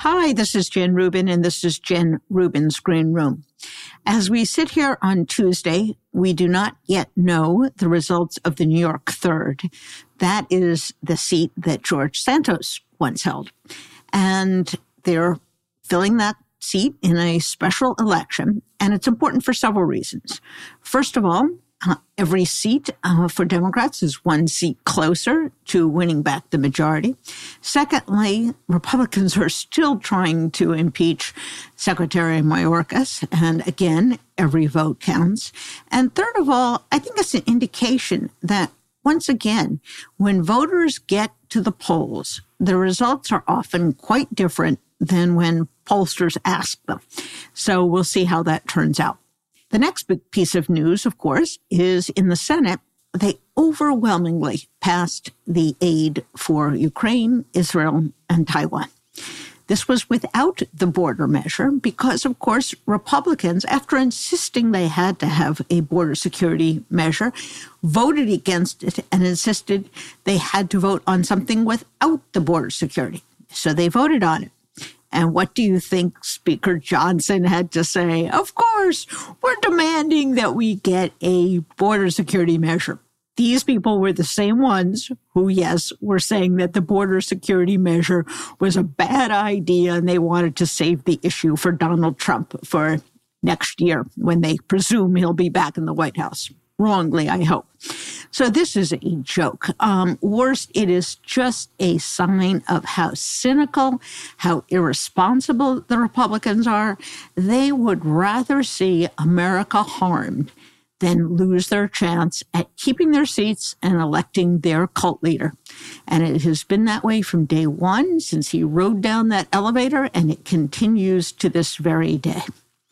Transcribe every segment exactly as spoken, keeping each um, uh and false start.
Hi, this is Jen Rubin, and this is Jen Rubin's Green Room. As we sit here on Tuesday, we do not yet know the results of the New York third. That is the seat that George Santos once held. And they're filling that seat in a special election, and it's important for several reasons. First of all, Uh, every seat uh, for Democrats is one seat closer to winning back the majority. Secondly, Republicans are still trying to impeach Secretary Mayorkas, and again, every vote counts. And third of all, I think it's an indication that, once again, when voters get to the polls, the results are often quite different than when pollsters ask them. So we'll see how that turns out. The next big piece of news, of course, is in the Senate. They overwhelmingly passed the aid for Ukraine, Israel, and Taiwan. This was without the border measure because, of course, Republicans, after insisting they had to have a border security measure, voted against it and insisted they had to vote on something without the border security. So they voted on it. And what do you think Speaker Johnson had to say? Of course, we're demanding that we get a border security measure. These people were the same ones who, yes, were saying that the border security measure was a bad idea and they wanted to save the issue for Donald Trump for next year when they presume he'll be back in the White House. Wrongly, I hope. So this is a joke. Um, worst, it is just a sign of how cynical, how irresponsible the Republicans are. They would rather see America harmed than lose their chance at keeping their seats and electing their cult leader. And it has been that way from day one, since he rode down that elevator, and it continues to this very day.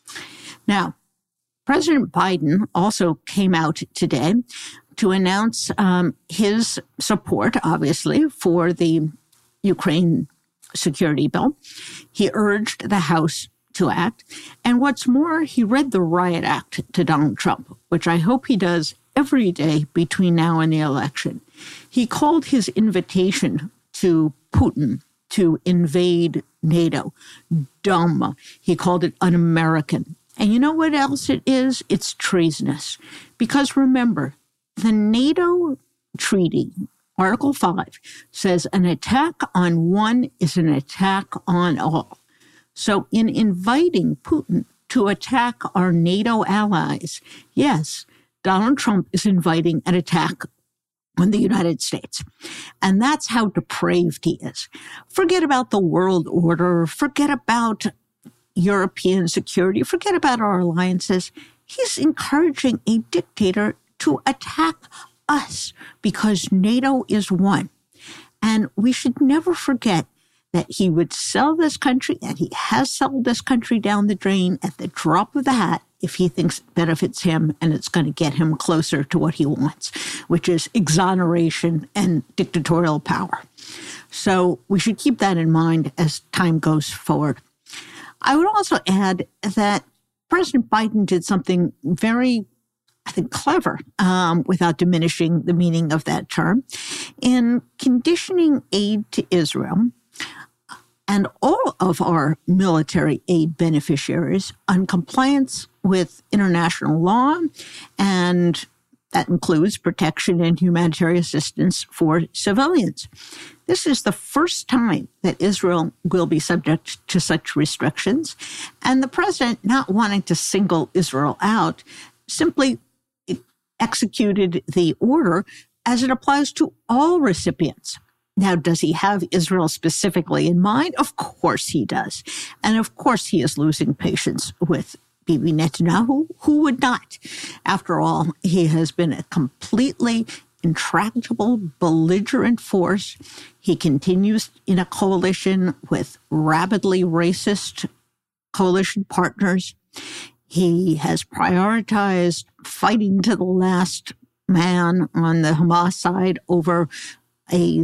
Now, President Biden also came out today to announce um, his support, obviously, for the Ukraine security bill. He urged the House to act. And what's more, he read the Riot Act to Donald Trump, which I hope he does every day between now and the election. He called his invitation to Putin to invade NATO dumb. He called it un-American. And you know what else it is? It's treasonous. Because remember, the NATO treaty, Article five, says an attack on one is an attack on all. So in inviting Putin to attack our NATO allies, yes, Donald Trump is inviting an attack on the United States. And that's how depraved he is. Forget about the world order. Forget about European security. Forget about our alliances. He's encouraging a dictator to attack us because NATO is one. And we should never forget that he would sell this country, and he has sold this country down the drain at the drop of the hat if he thinks it benefits him and it's going to get him closer to what he wants, which is exoneration and dictatorial power. So we should keep that in mind as time goes forward. I would also add that President Biden did something very, I think, clever, um, without diminishing the meaning of that term, in conditioning aid to Israel and all of our military aid beneficiaries on compliance with international law, and that includes protection and humanitarian assistance for civilians. This is the first time that Israel will be subject to such restrictions. And the president, not wanting to single Israel out, simply executed the order as it applies to all recipients. Now, does he have Israel specifically in mind? Of course he does. And of course he is losing patience with Bibi Netanyahu. Who would not? After all, he has been a completely intractable, belligerent force. He continues in a coalition with rabidly racist coalition partners. He has prioritized fighting to the last man on the Hamas side over a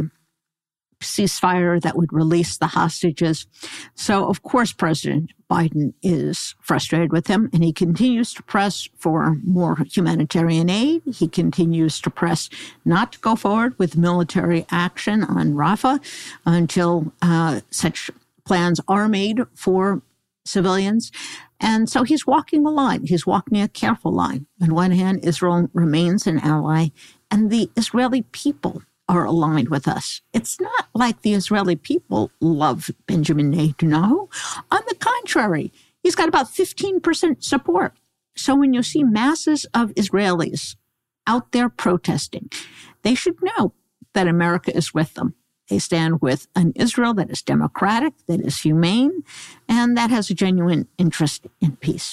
ceasefire that would release the hostages. So, of course, President Biden is frustrated with him, and he continues to press for more humanitarian aid. He continues to press not to go forward with military action on Rafah until uh, such plans are made for civilians. And so he's walking a line. He's walking a careful line. On one hand, Israel remains an ally, and the Israeli people are aligned with us. It's not like the Israeli people love Benjamin Netanyahu. On the contrary, he's got about fifteen percent support. So when you see masses of Israelis out there protesting, they should know that America is with them. They stand with an Israel that is democratic, that is humane, and that has a genuine interest in peace.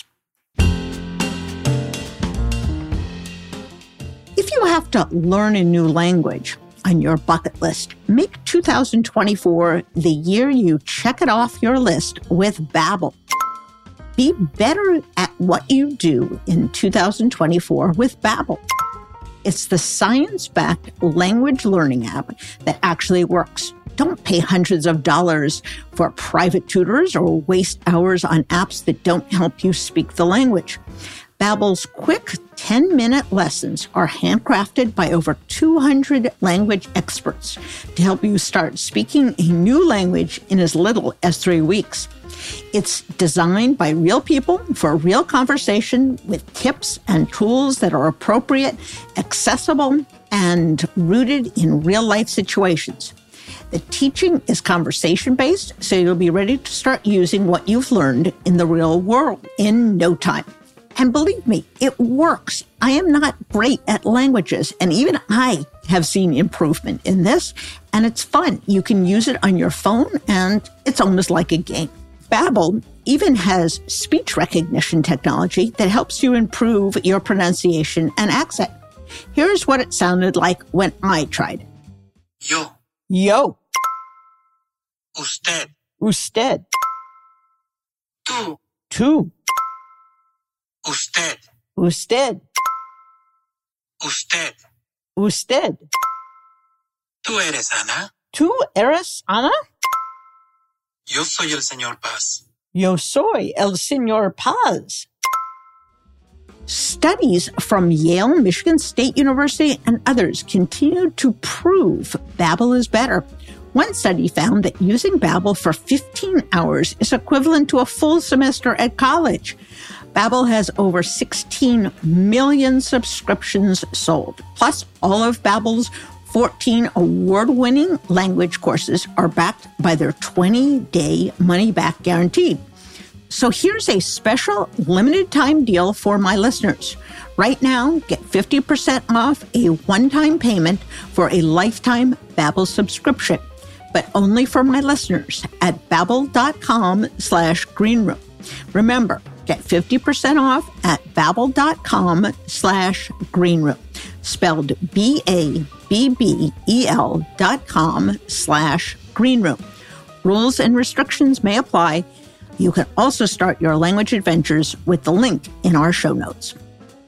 If you have to learn a new language on your bucket list, make two thousand twenty-four the year you check it off your list with Babbel. Be better at what you do in two thousand twenty-four with Babbel. It's the science-backed language learning app that actually works. Don't pay hundreds of dollars for private tutors or waste hours on apps that don't help you speak the language. Babbel's quick ten-minute lessons are handcrafted by over two hundred language experts to help you start speaking a new language in as little as three weeks. It's designed by real people for real conversation with tips and tools that are appropriate, accessible, and rooted in real-life situations. The teaching is conversation-based, so you'll be ready to start using what you've learned in the real world in no time. And believe me, it works. I am not great at languages, and even I have seen improvement in this, and it's fun. You can use it on your phone, and it's almost like a game. Babbel even has speech recognition technology that helps you improve your pronunciation and accent. Here's what it sounded like when I tried. Yo. Yo. Usted. Usted. Tú. Tú. Usted. Usted. Usted. Usted. ¿Tú eres Ana? ¿Tú eres Ana? Yo soy el señor Paz. Yo soy el señor Paz. Studies from Yale, Michigan State University, and others continue to prove Babbel is better. One study found that using Babbel for fifteen hours is equivalent to a full semester at college. Babbel has over sixteen million subscriptions sold. Plus, all of Babbel's fourteen award-winning language courses are backed by their twenty-day money-back guarantee. So here's a special limited-time deal for my listeners. Right now, get fifty percent off a one-time payment for a lifetime Babbel subscription, but only for my listeners at babbel.com slash greenroom. Remember, get fifty percent off at babbel.com slash greenroom, spelled B A B B E L dot com slash greenroom. Rules and restrictions may apply. You can also start your language adventures with the link in our show notes.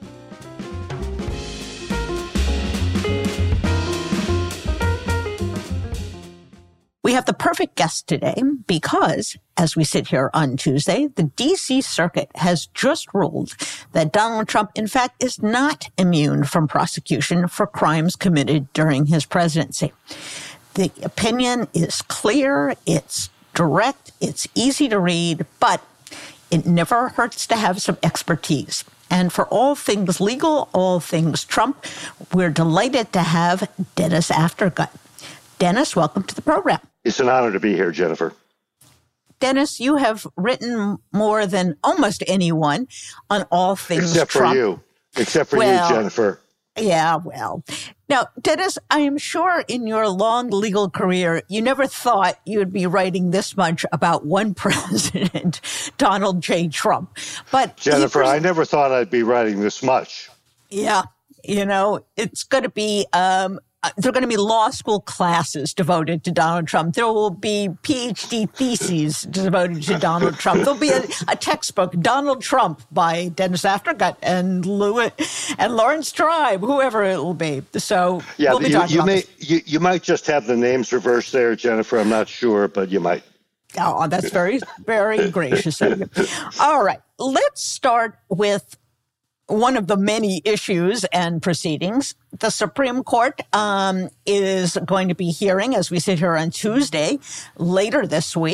We have the perfect guest today because, as we sit here on Tuesday, the D C Circuit has just ruled that Donald Trump, in fact, is not immune from prosecution for crimes committed during his presidency. The opinion is clear, it's direct, it's easy to read, but it never hurts to have some expertise. And for all things legal, all things Trump, we're delighted to have Dennis Aftergut. Dennis, welcome to the program. It's an honor to be here, Jennifer. Dennis, you have written more than almost anyone on all things Except Trump. for you. Except for well, you, Jennifer. Yeah, well. Now, Dennis, I am sure in your long legal career, you never thought you would be writing this much about one president, Donald J. Trump. But Jennifer, pres- I never thought I'd be writing this much. Yeah, you know, it's going to be... Um, There are going to be law school classes devoted to Donald Trump. There will be P H D theses devoted to Donald Trump. There'll be a, a textbook, Donald Trump, by Dennis Aftergut and Lewis and Lawrence Tribe, whoever it will be. So yeah, we'll be you, talking you about may this. you, you might just have the names reversed there, Jennifer. I'm not sure, but you might. Oh, that's very, very gracious of you. All right, let's start with one of the many issues and proceedings. The Supreme Court um, is going to be hearing, as we sit here on Tuesday, later this week,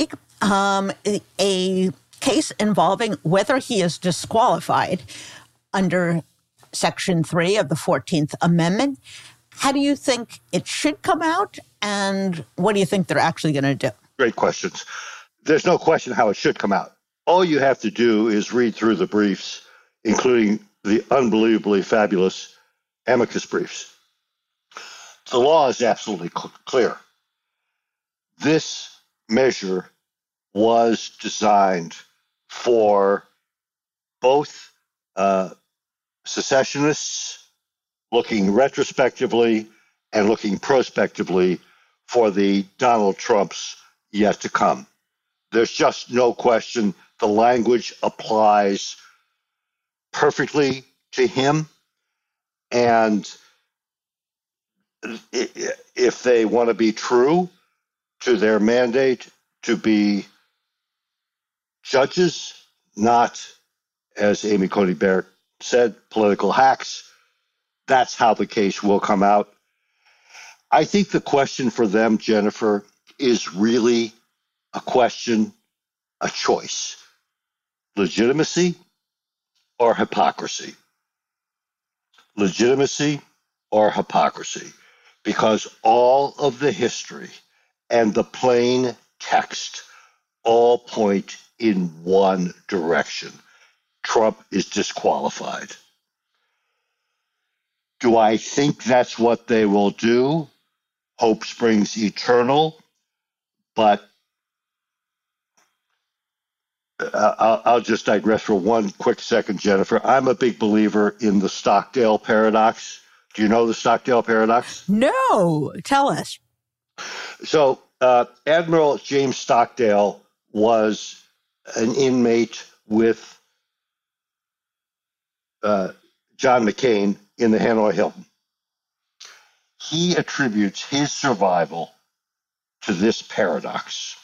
um, a case involving whether he is disqualified under Section three of the fourteenth Amendment. How do you think it should come out, and what do you think they're actually going to do? Great questions. There's no question how it should come out. All you have to do is read through the briefs, including the unbelievably fabulous amicus briefs. The law is absolutely cl- clear. This measure was designed for both uh, secessionists looking retrospectively and looking prospectively for the Donald Trumps yet to come. There's just no question the language applies perfectly to him. And if they want to be true to their mandate to be judges, not, as Amy Coney Barrett said, political hacks, that's how the case will come out. I think the question for them, Jennifer, is really a question, a choice. Legitimacy or hypocrisy? Legitimacy or hypocrisy? Because all of the history and the plain text all point in one direction. Trump is disqualified. Do I think that's what they will do? Hope springs eternal, but uh, I'll, I'll just digress for one quick second, Jennifer. I'm a big believer in the Stockdale paradox. Do you know the Stockdale paradox? No, tell us. So uh, Admiral James Stockdale was an inmate with uh, John McCain in the Hanoi Hilton. He attributes his survival to this paradox.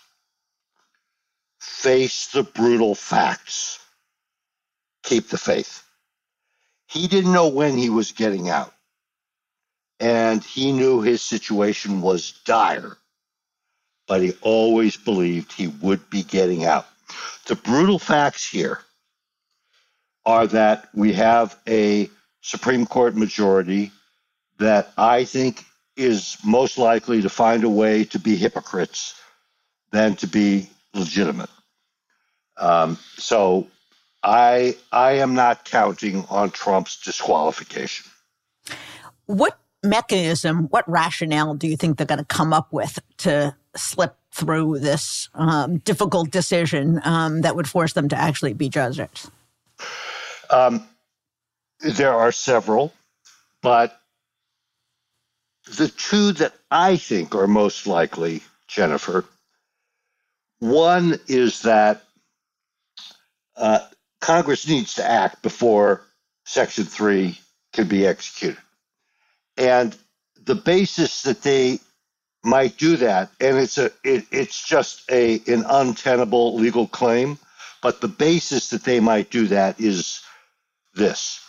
Face the brutal facts. Keep the faith. He didn't know when he was getting out, and he knew his situation was dire, but he always believed he would be getting out. The brutal facts here are that we have a Supreme Court majority that I think is most likely to find a way to be hypocrites than to be legitimate. Um, so I I am not counting on Trump's disqualification. What mechanism, what rationale do you think they're going to come up with to slip through this um, difficult decision um, that would force them to actually be judges? Um, there are several, but the two that I think are most likely, Jennifer, one is that uh, Congress needs to act before Section three can be executed. And the basis that they might do that, and it's a it, it's just a an untenable legal claim, but the basis that they might do that is this.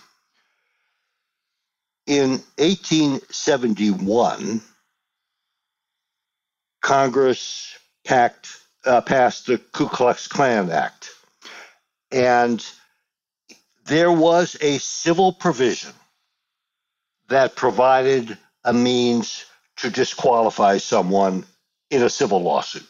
In eighteen seventy-one, Congress packed, uh, passed the Ku Klux Klan Act, and there was a civil provision that provided a means to disqualify someone in a civil lawsuit.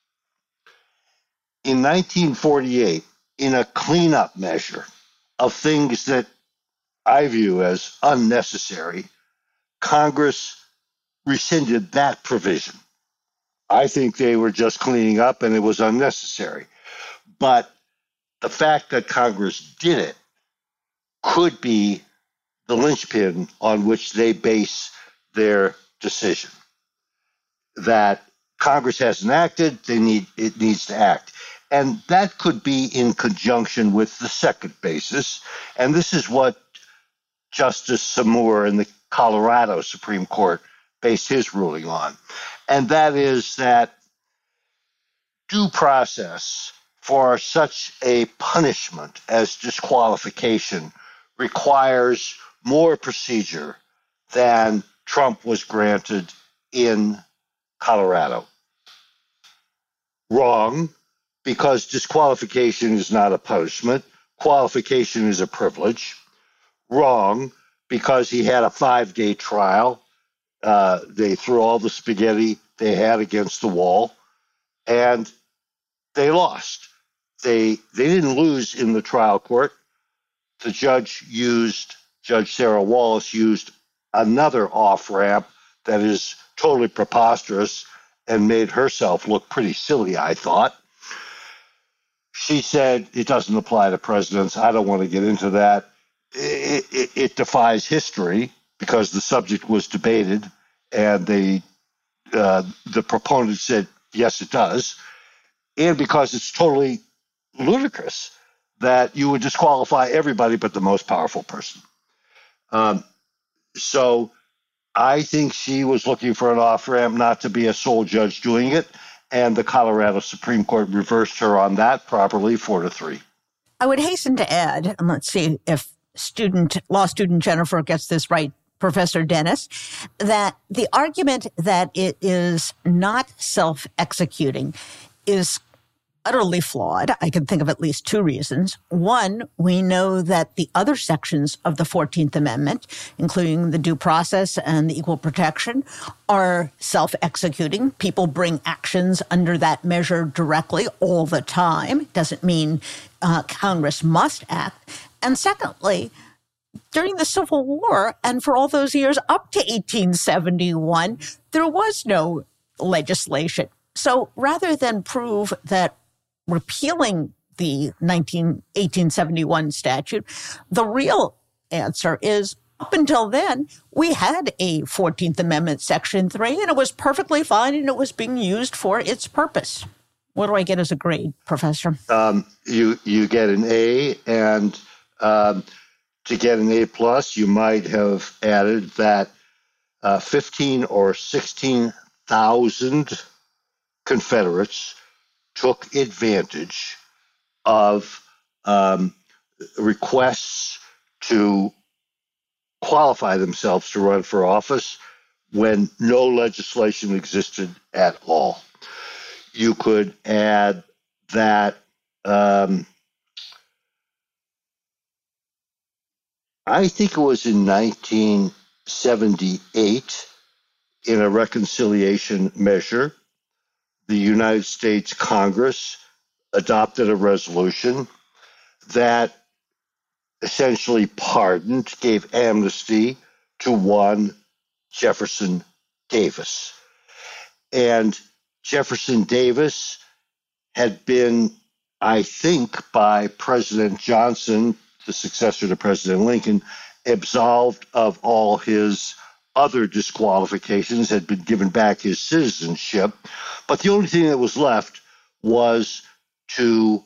In nineteen forty-eight, in a cleanup measure of things that I view as unnecessary, Congress rescinded that provision. I think they were just cleaning up and it was unnecessary. But the fact that Congress did it could be the linchpin on which they base their decision. That Congress hasn't acted, they need it needs to act. And that could be in conjunction with the second basis. And this is what Justice Samur in the Colorado Supreme Court based his ruling on. And that is that due process for such a punishment as disqualification requires more procedure than Trump was granted in Colorado. Wrong, because disqualification is not a punishment. Qualification is a privilege. Wrong, because he had a five-day trial. Uh, they threw all the spaghetti they had against the wall, and they lost. They they didn't lose in the trial court. The judge used, Judge Sarah Wallace used another off-ramp that is totally preposterous and made herself look pretty silly, I thought. She said it doesn't apply to presidents. I don't want to get into that. It, it, it defies history because the subject was debated, and they, uh, the proponent said, yes, it does, and because it's totally ludicrous that you would disqualify everybody but the most powerful person. Um, so I think she was looking for an off-ramp not to be a sole judge doing it, and the Colorado Supreme Court reversed her on that properly, four to three. I would hasten to add, and let's see if student law student Jennifer gets this right, Professor Dennis, that the argument that it is not self-executing is utterly flawed. I can think of at least two reasons. One, we know that the other sections of the fourteenth Amendment, including the due process and the equal protection, are self-executing. People bring actions under that measure directly all the time. Doesn't mean uh, Congress must act. And secondly, during the Civil War and for all those years up to eighteen seventy-one, there was no legislation. So rather than prove that repealing the eighteen seventy-one statute, the real answer is up until then, we had a fourteenth Amendment Section three, and it was perfectly fine, and it was being used for its purpose. What do I get as a grade, Professor? Um, you you get an A, and um, to get an A plus, you might have added that uh, fifteen or sixteen thousand Confederates took advantage of um, requests to qualify themselves to run for office when no legislation existed at all. You could add that um, I think it was in nineteen seventy-eight, in a reconciliation measure, the United States Congress adopted a resolution that essentially pardoned, gave amnesty to one Jefferson Davis. And Jefferson Davis had been, I think, by President Johnson, the successor to President Lincoln, absolved of all his other disqualifications, had been given back his citizenship. But the only thing that was left was to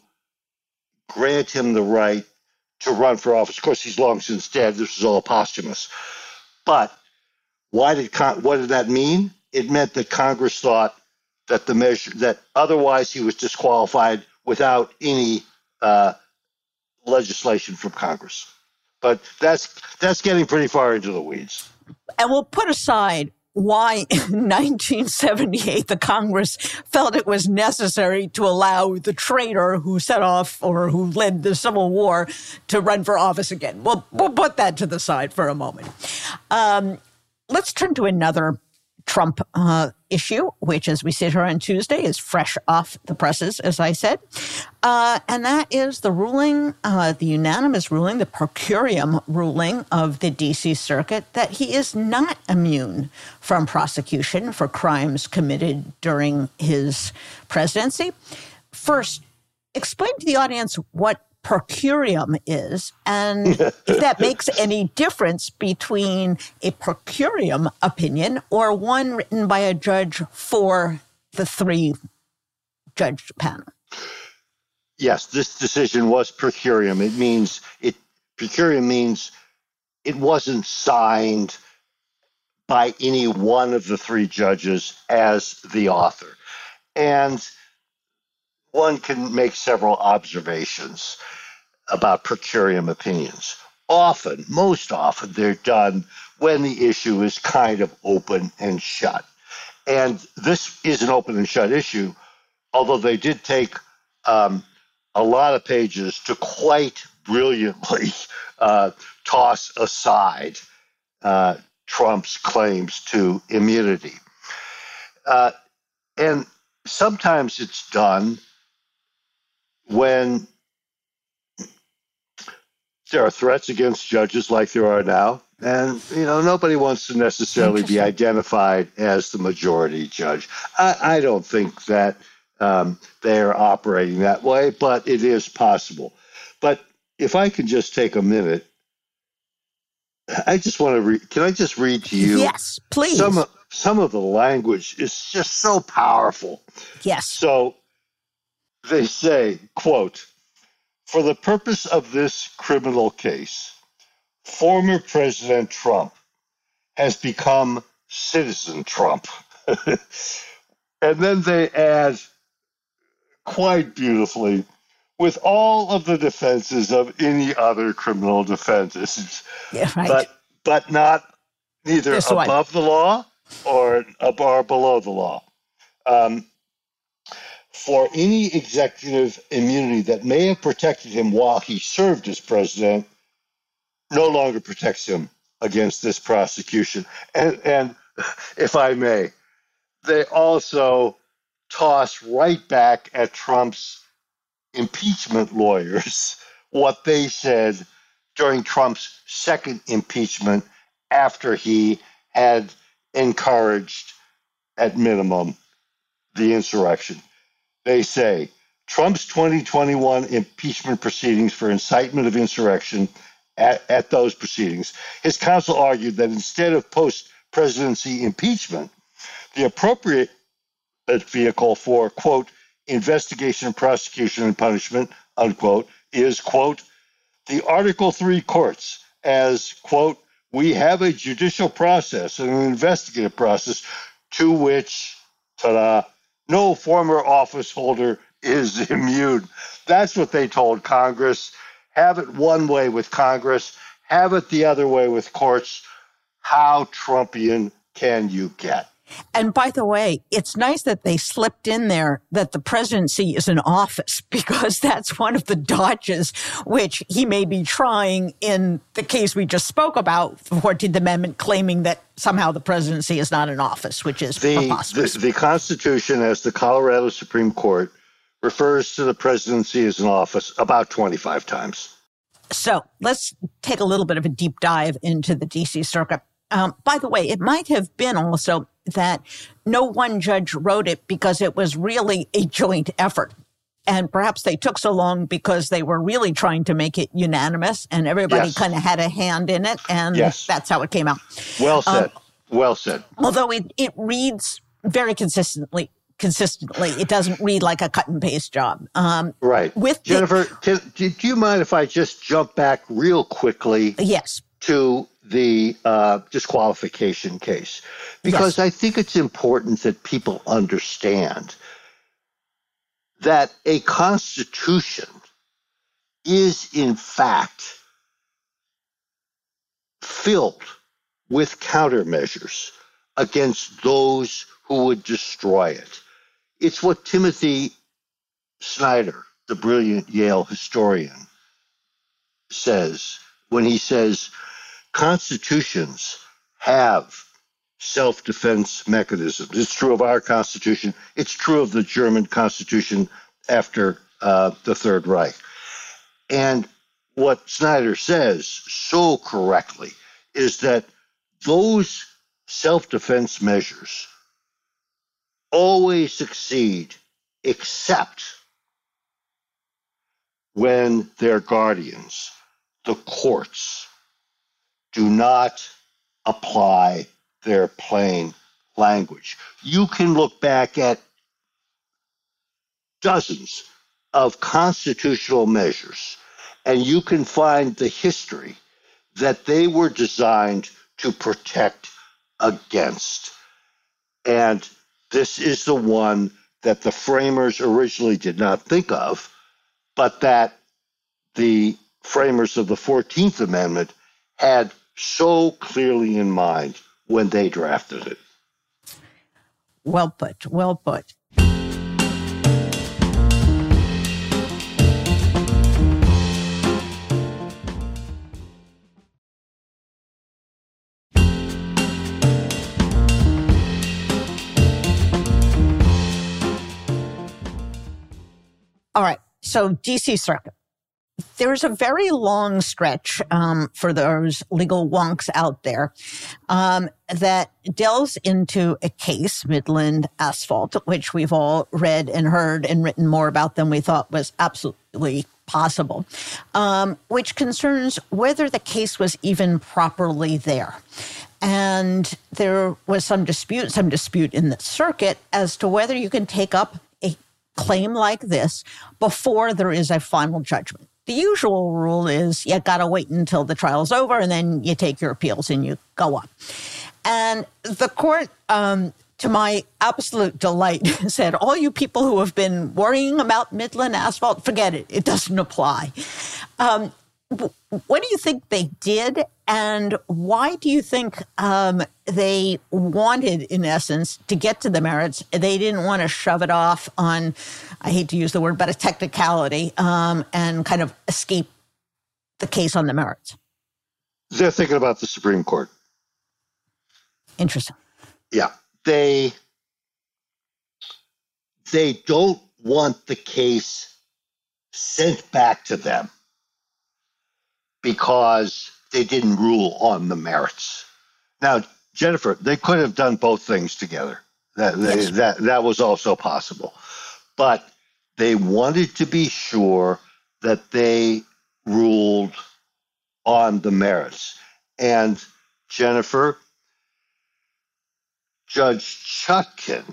grant him the right to run for office. Of course, he's long since dead. This was all posthumous. But why did Con- what did that mean? It meant that Congress thought that the measure that otherwise he was disqualified without any uh, legislation from Congress. But that's that's getting pretty far into the weeds. And we'll put aside why in nineteen seventy-eight the Congress felt it was necessary to allow the traitor who set off or who led the Civil War to run for office again. We'll, we'll put that to the side for a moment. Um, let's turn to another Trump uh, issue, which as we sit here on Tuesday is fresh off the presses, as I said. Uh, and that is the ruling, uh, the unanimous ruling, the per curiam ruling of the D C Circuit that he is not immune from prosecution for crimes committed during his presidency. First, explain to the audience what per curiam is, and if that makes any difference between a per curiam opinion or one written by a judge for the three-judge panel. Yes, this decision was per curiam. It means it. Per curiam means it wasn't signed by any one of the three judges as the author, and one can make several observations about per curiam opinions. Often, most often, they're done when the issue is kind of open and shut. And this is an open and shut issue, although they did take um, a lot of pages to quite brilliantly uh, toss aside uh, Trump's claims to immunity. Uh, and sometimes it's done when there are threats against judges like there are now. And, you know, nobody wants to necessarily be identified as the majority judge. I, I don't think that um, they're operating that way, but it is possible. But if I can just take a minute, I just want to read, can I just read to you? Yes, please. Some of, some of the language is just so powerful. Yes. So they say, quote, "For the purpose of this criminal case, former President Trump has become Citizen Trump." And then they add quite beautifully, "with all of the defenses of any other criminal defendants." Yeah, right. But but not neither This above one. the law or above or below the law. Um, for any executive immunity that may have protected him while he served as president no longer protects him against this prosecution. And, and if I may, they also toss right back at Trump's impeachment lawyers what they said during Trump's second impeachment after he had encouraged, at minimum, the insurrection. They say, Trump's twenty twenty-one impeachment proceedings for incitement of insurrection, at, at those proceedings, his counsel argued that instead of post-presidency impeachment, the appropriate vehicle for, quote, investigation, prosecution, and punishment, unquote, is, quote, the Article three courts as, quote, we have a judicial process and an investigative process to which, ta-da, no former office holder is immune. That's what they told Congress. Have it one way with Congress. Have it the other way with courts. How Trumpian can you get? And by the way, it's nice that they slipped in there that the presidency is an office, because that's one of the dodges which he may be trying in the case we just spoke about, the fourteenth Amendment, claiming that somehow the presidency is not an office, which is the, preposterous. The, the Constitution, as the Colorado Supreme Court, refers to the presidency as an office about twenty-five times. So let's take a little bit of a deep dive into the D C Circuit. Um, by the way, it might have been also that no one judge wrote it because it was really a joint effort. And perhaps they took so long because they were really trying to make it unanimous and everybody Yes. kind of had a hand in it. And Yes. that's how it came out. Well said. Um, well said. Although it, it reads very consistently. Consistently, it doesn't read like a cut and paste job. Um, Right. With Jennifer, can, do, do you mind if I just jump back real quickly the, yes. to the uh, disqualification case? Because Yes. I think it's important that people understand that a constitution is, in fact, filled with countermeasures against those who would destroy it. It's what Timothy Snyder, the brilliant Yale historian, says when he says constitutions have self-defense mechanisms. It's true of our Constitution. It's true of the German Constitution after uh, the Third Reich. And what Snyder says so correctly is that those self-defense measures always succeed except when their guardians, the courts, do not apply their plain language. You can look back at dozens of constitutional measures, and you can find the history that they were designed to protect against. And this is the one that the framers originally did not think of, but that the framers of the fourteenth Amendment had so clearly in mind when they drafted it. Well put, well put. All right. So D C Circuit. There's a very long stretch um, for those legal wonks out there um, that delves into a case, Midland Asphalt, which we've all read and heard and written more about than we thought was absolutely possible, um, which concerns whether the case was even properly there. And there was some dispute, some dispute in the circuit as to whether you can take up a claim like this before there is a final judgment. The usual rule is you got to wait until the trial's over and then you take your appeals and you go up. And the court, um, to my absolute delight, said, all you people who have been worrying about Midland Asphalt, forget it. It doesn't apply. Um, what do you think they did? And why do you think um, they wanted, in essence, to get to the merits? They didn't want to shove it off on, I hate to use the word, but a technicality um, and kind of escape the case on the merits. They're thinking about the Supreme Court. Interesting. Yeah. They, they don't want the case sent back to them because they didn't rule on the merits. Now, Jennifer, they could have done both things together. That, Yes. they, that, that was also possible. But they wanted to be sure that they ruled on the merits. And Jennifer, Judge Chutkan,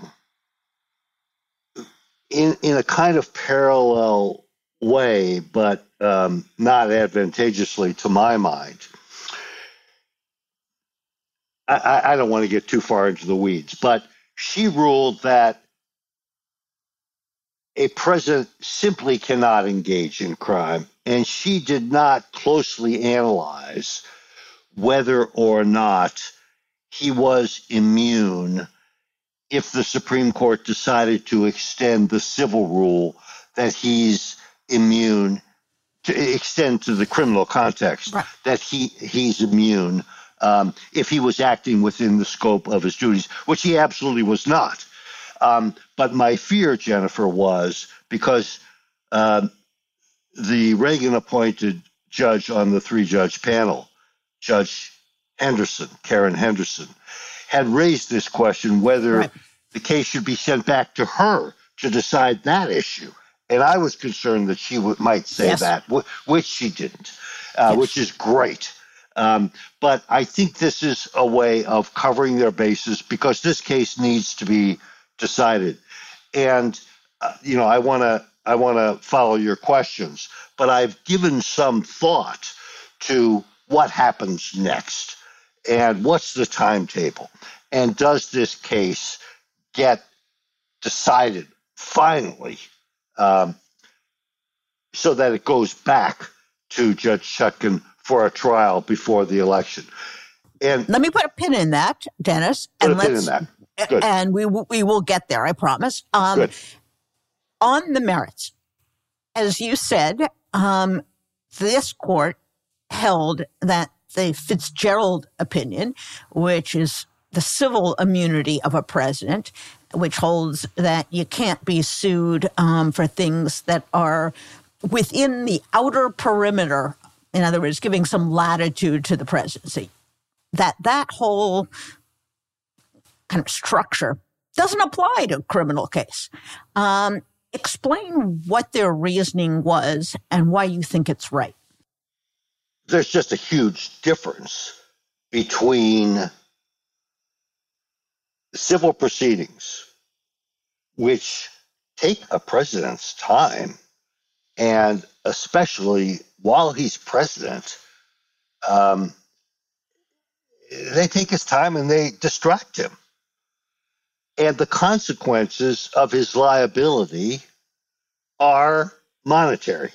in, in a kind of parallel way, but um, not advantageously to my mind, I, I don't want to get too far into the weeds, but she ruled that a president simply cannot engage in crime, and she did not closely analyze whether or not he was immune if the Supreme Court decided to extend the civil rule that he's immune, to extend to the criminal context, Right. that he he's immune um, if he was acting within the scope of his duties, which he absolutely was not. Um, but my fear, Jennifer, was because uh, the Reagan-appointed judge on the three-judge panel, Judge Henderson, Karen Henderson, had raised this question whether Right. the case should be sent back to her to decide that issue. And I was concerned that she would, might say Yes. that, wh- which she didn't, uh, Yes. which is great. Um, but I think this is a way of covering their bases because this case needs to be decided. And, uh, you know, I want to I want to follow your questions, but I've given some thought to what happens next and what's the timetable. And does this case get decided finally um, so that it goes back to Judge Chutkan for a trial before the election? And Let me put a pin in that, Dennis. put and a pin let's, in that. Good. And we, w- we will get there, I promise. Um, Good. On the merits, as you said, um, this court held that the Fitzgerald opinion, which is the civil immunity of a president, which holds that you can't be sued um, for things that are within the outer perimeter, in other words, giving some latitude to the presidency, that that whole kind of structure doesn't apply to a criminal case. Um, explain what their reasoning was and why you think it's right. There's just a huge difference between civil proceedings, which take a president's time, and especially while he's president, um, they take his time and they distract him. And the consequences of his liability are monetary.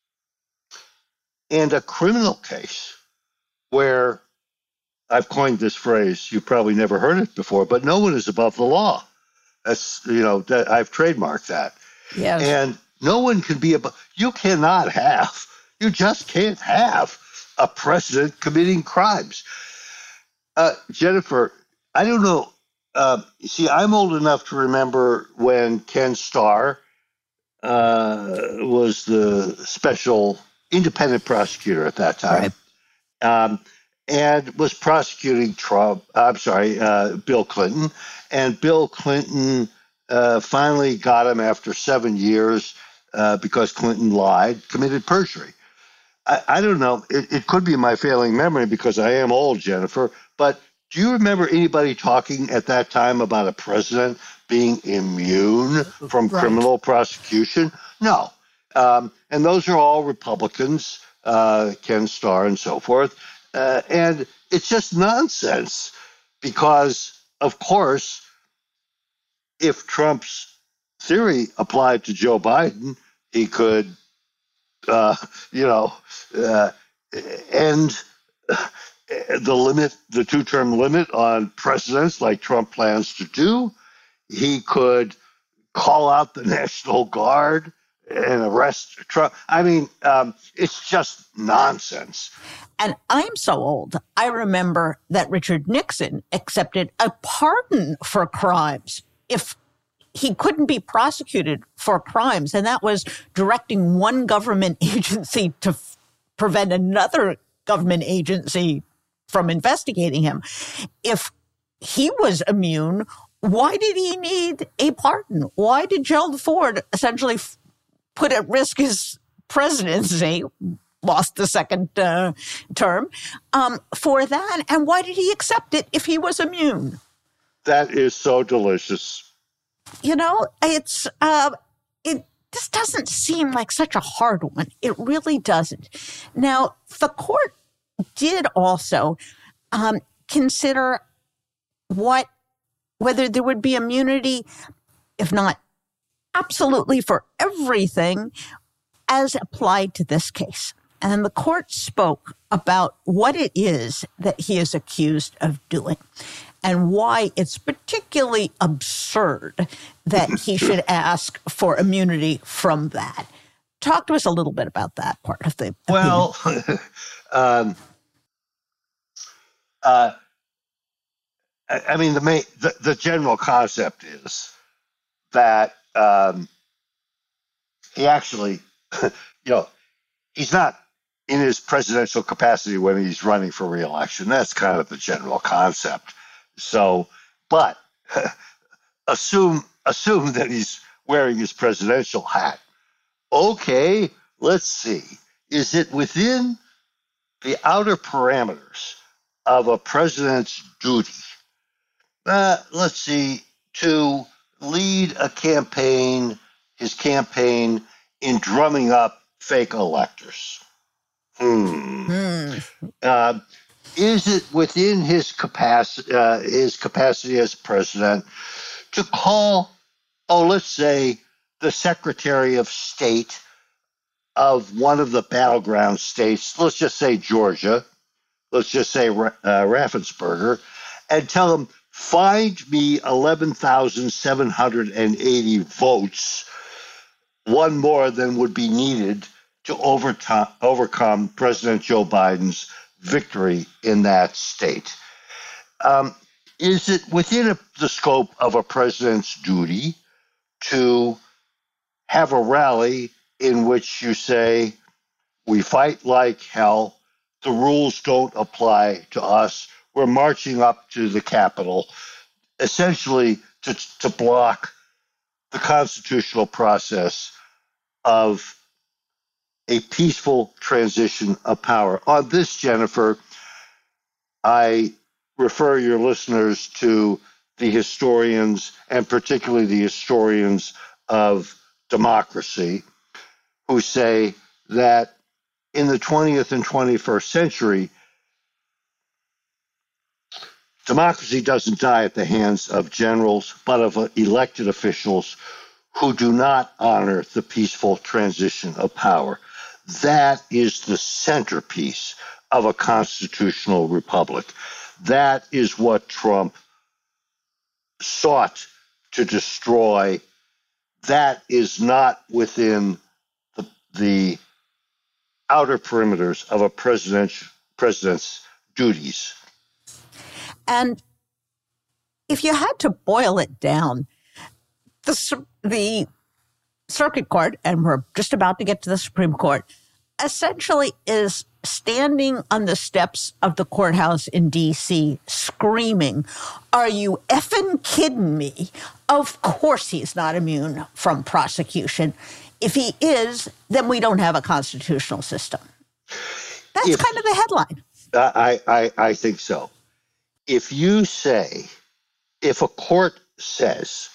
And a criminal case where, I've coined this phrase, you've probably never heard it before, but no one is above the law. That's, you know, that I've trademarked that. Yes. And no one can be above, you cannot have, you just can't have a president committing crimes. Uh, Jennifer, I don't know. Uh, see, I'm old enough to remember when Ken Starr uh, was the special independent prosecutor at that time, right. um, and was prosecuting Trump. I'm sorry, uh, Bill Clinton, and Bill Clinton uh, finally got him after seven years uh, because Clinton lied, committed perjury. I, I don't know. It, it could be my failing memory because I am old, Jennifer. But do you remember anybody talking at that time about a president being immune from right. criminal prosecution? No. Um, and those are all Republicans, uh, Ken Starr and so forth. Uh, and it's just nonsense because, of course, if Trump's theory applied to Joe Biden, he could, uh, you know, uh, end the limit, the two-term limit on presidents like Trump plans to do. He could call out the National Guard and arrest Trump. I mean, um, it's just nonsense. And I'm so old, I remember that Richard Nixon accepted a pardon for crimes if he couldn't be prosecuted for crimes. And that was directing one government agency to f- prevent another government agency from investigating him. If he was immune, why did he need a pardon? Why did Gerald Ford essentially f- put at risk his presidency, lost the second uh, term, um, for that? And why did he accept it if he was immune? That is so delicious. You know, it's uh, it. This doesn't seem like such a hard one. It really doesn't. Now, the court did also um, consider what whether there would be immunity, if not absolutely for everything, as applied to this case. And the court spoke about what it is that he is accused of doing and why it's particularly absurd that he should ask for immunity from that. Talk to us a little bit about that part of the Well, um, uh, I, I mean, the, main, the the general concept is that um, he actually, you know, he's not in his presidential capacity when he's running for re-election. That's kind of the general concept. So, but assume assume that he's wearing his presidential hat. Okay, let's see. Is it within the outer parameters of a president's duty? Uh, let's see, to lead a campaign, his campaign, in drumming up fake electors. Hmm. Mm. Uh, is it within his capacity, uh, his capacity as president, to call, oh, let's say, the Secretary of State of one of the battleground states, let's just say Georgia, let's just say uh, Raffensperger, and tell him, find me eleven thousand seven hundred eighty votes, one more than would be needed to overtime, overcome President Joe Biden's victory in that state. Um, is it within a, the scope of a president's duty to have a rally in which you say, we fight like hell, the rules don't apply to us, we're marching up to the Capitol, essentially to, to block the constitutional process of a peaceful transition of power? On this, Jennifer, I refer your listeners to the historians, and particularly the historians of democracy, who say that in the twentieth and twenty-first century, democracy doesn't die at the hands of generals, but of elected officials who do not honor the peaceful transition of power. That is the centerpiece of a constitutional republic. That is what Trump sought to destroy. That is not within the, the outer perimeters of a president's, president's duties. And if you had to boil it down, the the Circuit Court, and we're just about to get to the Supreme Court, essentially is standing on the steps of the courthouse in D C screaming, "Are you effing kidding me? Of course he's not immune from prosecution. If he is, then we don't have a constitutional system." That's if, kind of the headline. I, I, I think so. If you say, if a court says,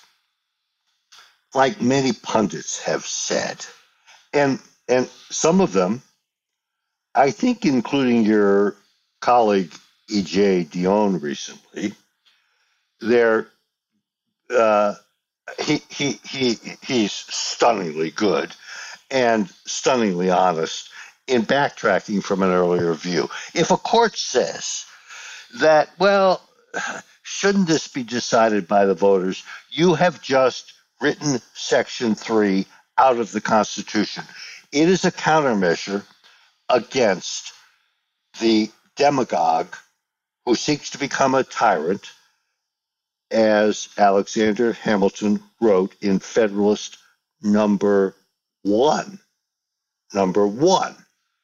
like many pundits have said, and and some of them, I think including your colleague E J Dionne recently, they're, uh, he, he, he, he's stunningly good and stunningly honest in backtracking from an earlier view. If a court says that, well, shouldn't this be decided by the voters? You have just written Section three out of the Constitution. It is a countermeasure against the demagogue who seeks to become a tyrant, as Alexander Hamilton wrote in Federalist number one. Number one.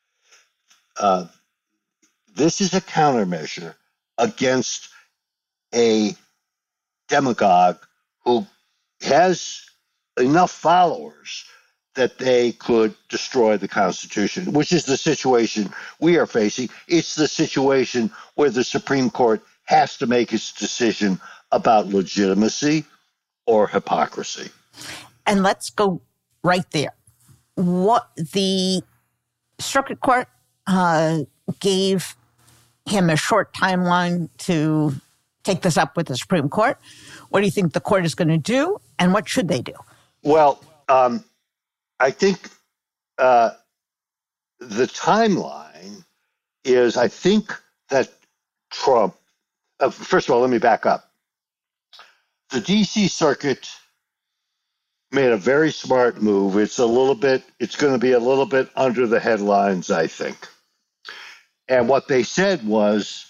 Uh, this is a countermeasure against a demagogue who has enough followers that they could destroy the Constitution, which is the situation we are facing. It's the situation where the Supreme Court has to make its decision about legitimacy or hypocrisy. And let's go right there. What the Circuit Court uh, gave him a short timeline to take this up with the Supreme Court. What do you think the court is going to do, and what should they do? Well, um, I think uh, the timeline is, I think that Trump, uh, first of all, let me back up. The D C Circuit made a very smart move. It's a little bit, it's going to be a little bit under the headlines, I think. And what they said was,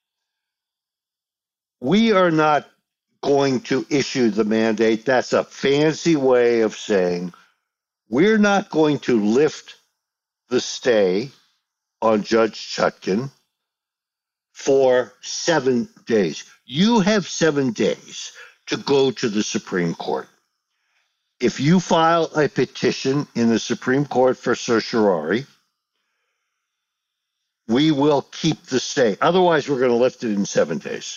we are not going to issue the mandate. That's a fancy way of saying we're not going to lift the stay on Judge Chutkan for seven days. You have seven days to go to the Supreme Court. If you file a petition in the Supreme Court for certiorari, we will keep the stay. Otherwise, we're going to lift it in seven days.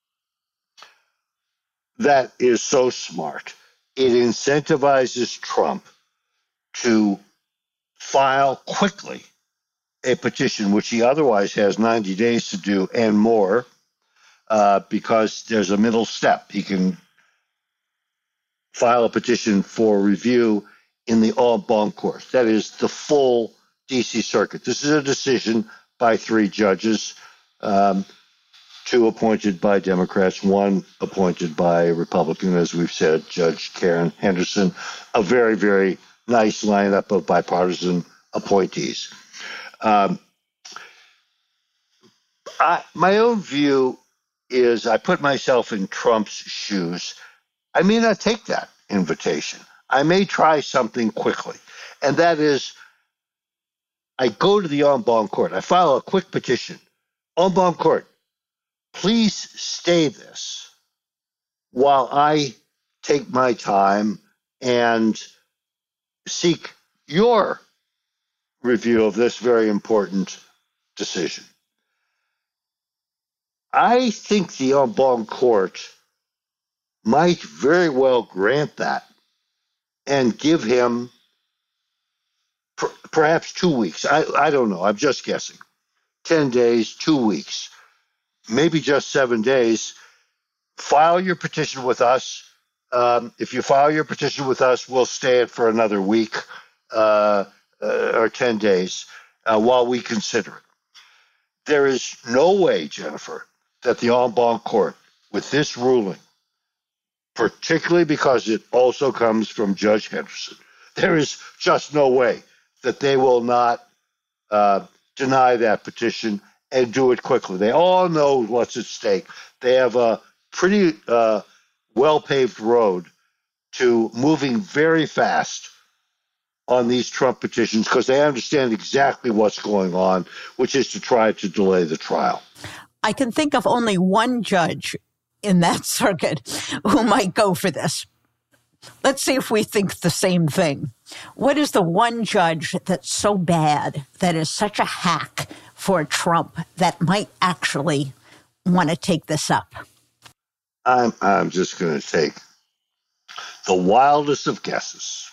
That is so smart. It incentivizes Trump to file quickly a petition, which he otherwise has ninety days to do and more, uh, because there's a middle step. He can file a petition for review in the en banc court. That is the full D C Circuit. This is a decision by three judges, um, two appointed by Democrats, one appointed by a Republican, as we've said, Judge Karen Henderson, a very, very nice lineup of bipartisan appointees. Um, I, my own view is I put myself in Trump's shoes. I may not take that invitation. I may try something quickly, and that is I go to the en banc court. I file a quick petition. En banc court, please stay this while I take my time and seek your review of this very important decision. I think the en banc court might very well grant that and give him per, perhaps two weeks. I, I don't know. I'm just guessing. ten days, two weeks, maybe just seven days. File your petition with us. Um, if you file your petition with us, we'll stay it for another week uh, uh, or ten days uh, while we consider it. There is no way, Jennifer, that the en banc court, with this ruling, particularly because it also comes from Judge Henderson, there is just no way that they will not uh, deny that petition and do it quickly. They all know what's at stake. They have a pretty uh, well-paved road to moving very fast on these Trump petitions because they understand exactly what's going on, which is to try to delay the trial. I can think of only one judge in that circuit who might go for this. Let's see if we think the same thing. What is the one judge that's so bad, that is such a hack for Trump, that might actually want to take this up? I'm, I'm just going to take the wildest of guesses.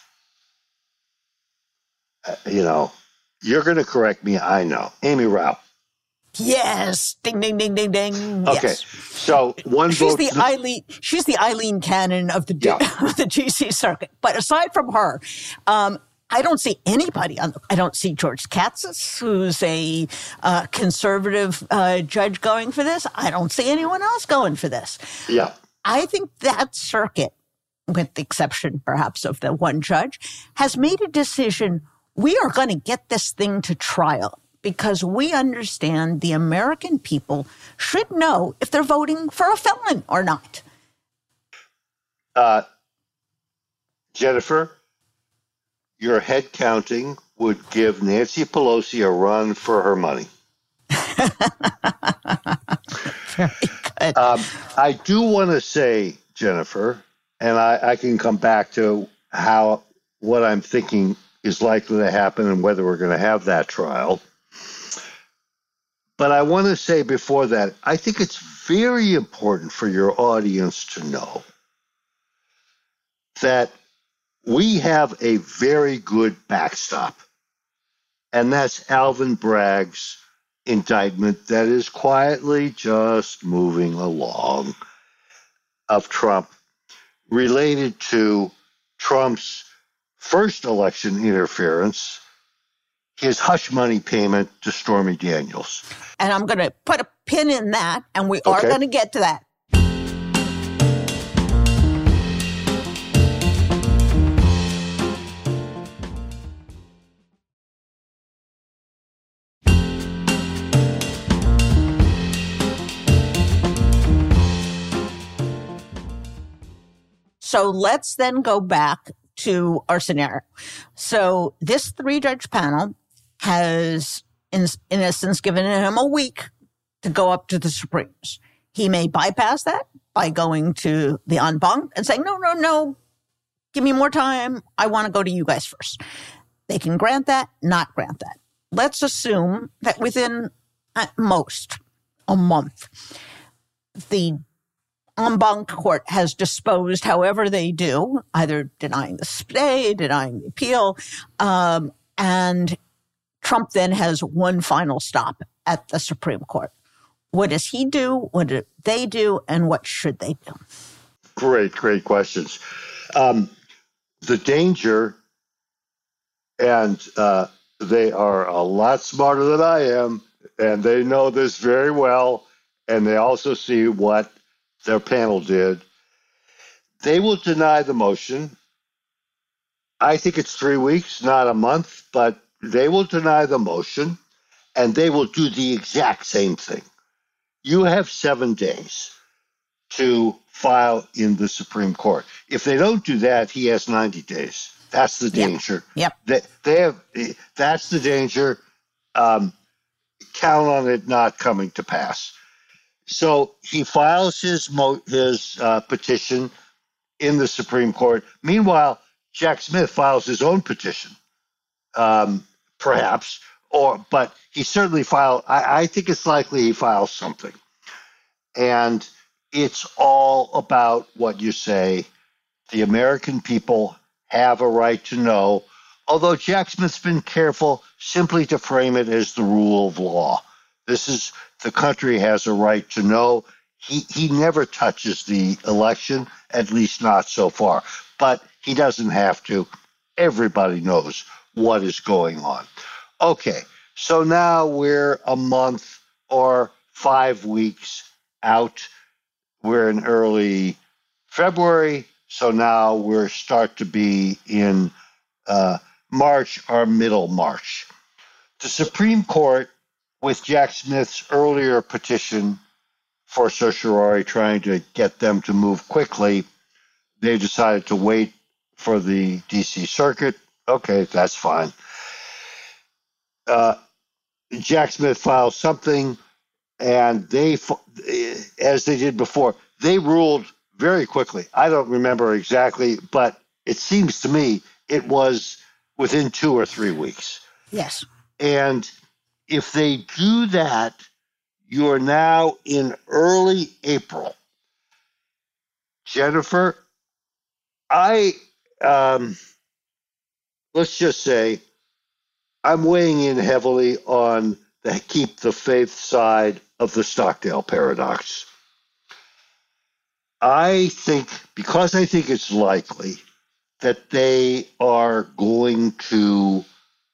Uh, you know, you're going to correct me, I know. Amy Rao. Yes. Ding, ding, ding, ding, ding. Okay. Yes. So one she's vote. The Eileen, she's the Eileen Cannon of the, yeah. of the D C circuit. But aside from her, um, I don't see anybody on the, I don't see George Katsas, who's a uh, conservative uh, judge, going for this. I don't see anyone else going for this. Yeah. I think that circuit, with the exception perhaps of the one judge, has made a decision. We are going to get this thing to trial because we understand the American people should know if they're voting for a felon or not. Uh, Jennifer, your head counting would give Nancy Pelosi a run for her money. Very good. Um, I do want to say, Jennifer, and I, I can come back to how what I'm thinking is likely to happen and whether we're going to have that trial. But I want to say before that, I think it's very important for your audience to know that we have a very good backstop, and that's Alvin Bragg's indictment that is quietly just moving along of Trump related to Trump's first election interference, his hush money payment to Stormy Daniels. And I'm going to put a pin in that, and we are okay. going to get to that. So let's then go back to our scenario. So this three-judge panel has, in, in essence, given him a week to go up to the Supremes. He may bypass that by going to the en banc and saying, no, no, no, give me more time. I want to go to you guys first. They can grant that, not grant that. Let's assume that within, at most, a month, the en banc court has disposed however they do, either denying the stay, denying the appeal, um, and Trump then has one final stop at the Supreme Court. What does he do? What do they do? And what should they do? Great, great questions. Um, the danger, and uh, they are a lot smarter than I am, and they know this very well, and they also see what their panel did. They will deny the motion. I think it's three weeks, not a month, but they will deny the motion, and they will do the exact same thing. You have seven days to file in the Supreme Court. If they don't do that, he has ninety days. That's the danger. Yep. They, they have. That's the danger. Um, count on it not coming to pass. So he files his mo- his uh, petition in the Supreme Court. Meanwhile, Jack Smith files his own petition, um, perhaps, or but he certainly filed. I, I think it's likely he files something, and it's all about what you say. The American people have a right to know. Although Jack Smith's been careful simply to frame it as the rule of law. This is the country has a right to know. He he never touches the election, at least not so far. But he doesn't have to. Everybody knows what is going on. Okay, so now we're a month or five weeks out. We're in early February, so now we're start to be in uh, March or middle March. The Supreme Court, with Jack Smith's earlier petition for certiorari, trying to get them to move quickly, they decided to wait for the D C Circuit Okay, that's fine. Uh, Jack Smith filed something, and they, as they did before, they ruled very quickly. I don't remember exactly, but it seems to me it was within two or three weeks. Yes. And if they do that, you're now in early April. Jennifer, I, um, let's just say, I'm weighing in heavily on the keep the faith side of the Stockdale paradox. I think, because I think it's likely that they are going to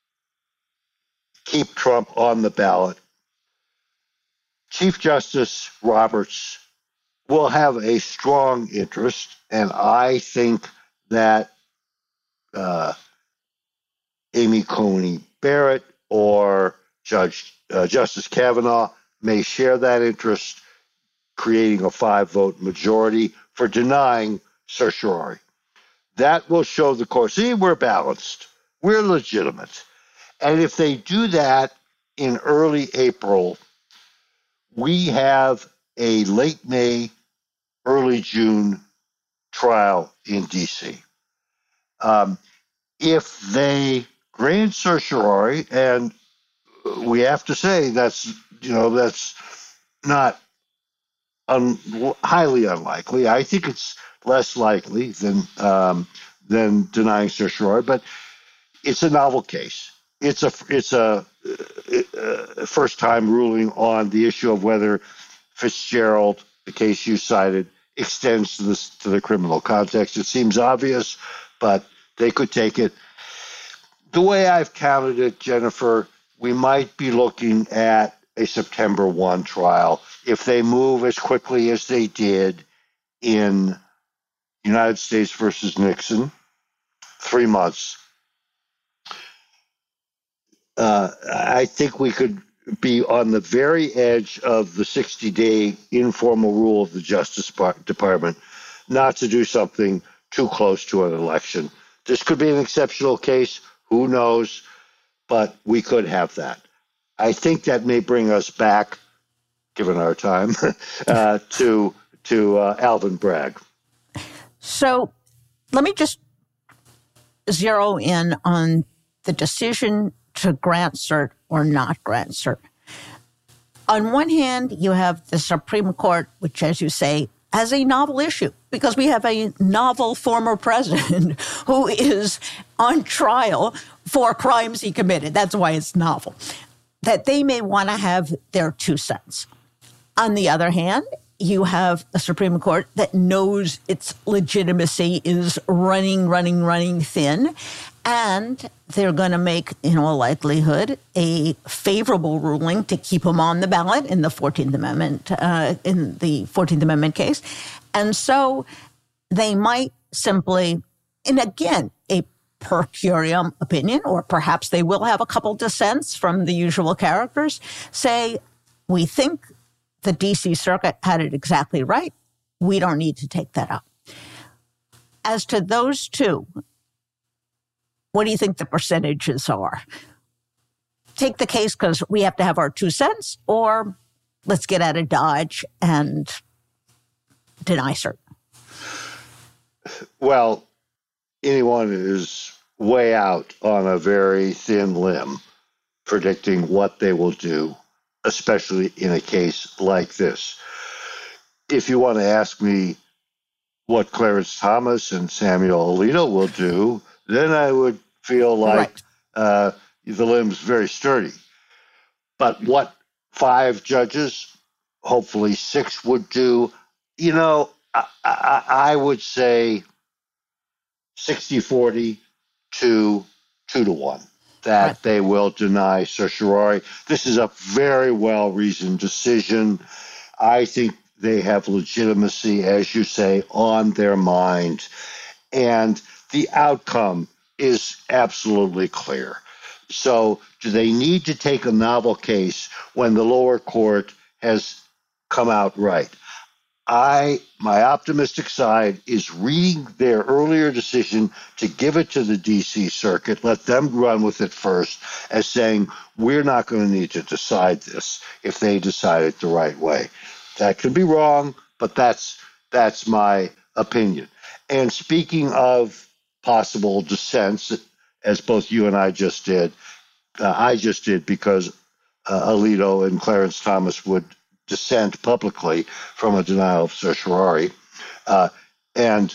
keep Trump on the ballot, Chief Justice Roberts will have a strong interest, and I think that uh, Amy Coney Barrett or Judge uh, Justice Kavanaugh may share that interest, creating a five-vote majority for denying certiorari. That will show the court, see, we're balanced, we're legitimate. And if they do that in early April, we have a late May, early June trial in D C. Um, if they grant certiorari, and we have to say that's, you know, that's not un, highly unlikely. I think it's less likely than um, than denying certiorari, but it's a novel case. It's a it's a, a first time ruling on the issue of whether Fitzgerald, the case you cited, extends to this to the criminal context. It seems obvious, but they could take it. The way I've counted it, Jennifer, we might be looking at a September first trial if they move as quickly as they did in United States versus Nixon, three months. Uh, I think we could be on the very edge of the sixty-day informal rule of the Justice Department not to do something too close to an election. This could be an exceptional case. Who knows? But we could have that. I think that may bring us back, given our time, uh, to to uh, Alvin Bragg. So let me just zero in on the decision to grant cert or not grant cert. On one hand, you have the Supreme Court, which, as you say, has a novel issue because we have a novel former president who is on trial for crimes he committed. That's why it's novel. That they may want to have their two cents. On the other hand, you have a Supreme Court that knows its legitimacy is running, running, running thin. And they're going to make, in all likelihood, a favorable ruling to keep him on the ballot in the fourteenth Amendment, uh, in the fourteenth Amendment case. And so they might simply, and again, a per curiam opinion, or perhaps they will have a couple dissents from the usual characters, say, we think the D C Circuit had it exactly right. We don't need to take that up. As to those two, what do you think the percentages are? Take the case because we have to have our two cents, or let's get out of Dodge and deny cert. Well, anyone is way out on a very thin limb predicting what they will do, especially in a case like this. If you want to ask me what Clarence Thomas and Samuel Alito will do, then I would feel like right. uh, the limb's very sturdy. But what five judges, hopefully six, would do, you know, I, I, I would say sixty forty to two to one that right. they will deny certiorari. This is a very well-reasoned decision. I think they have legitimacy, as you say, on their mind. And the outcome is absolutely clear. So do they need to take a novel case when the lower court has come out right? I, my optimistic side is reading their earlier decision to give it to the D C Circuit, let them run with it first, as saying, we're not going to need to decide this if they decide it the right way. That could be wrong, but that's that's my opinion. And speaking of possible dissents, as both you and I just did, uh, I just did because uh, Alito and Clarence Thomas would dissent publicly from a denial of certiorari. Uh, and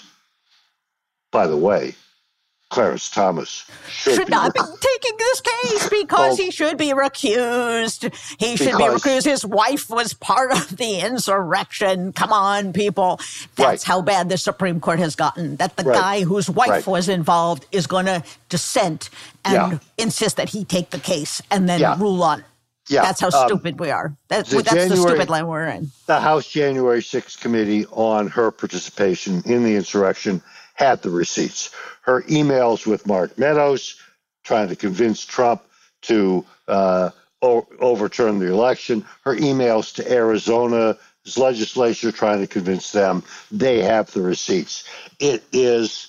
by the way, Clarence Thomas should, should be not rec- be taking this case because well, he should be recused. He should be recused. His wife was part of the insurrection. Come on, people. That's right. how bad the Supreme Court has gotten, that the right. guy whose wife right. was involved is going to dissent and yeah. insist that he take the case and then yeah. rule on it. Yeah. That's how um, stupid we are. That, the that's January, the stupid line we're in. The House January sixth committee on her participation in the insurrection had the receipts. Her emails with Mark Meadows trying to convince Trump to uh, o- overturn the election. Her emails to Arizona's legislature trying to convince them. They have the receipts. It is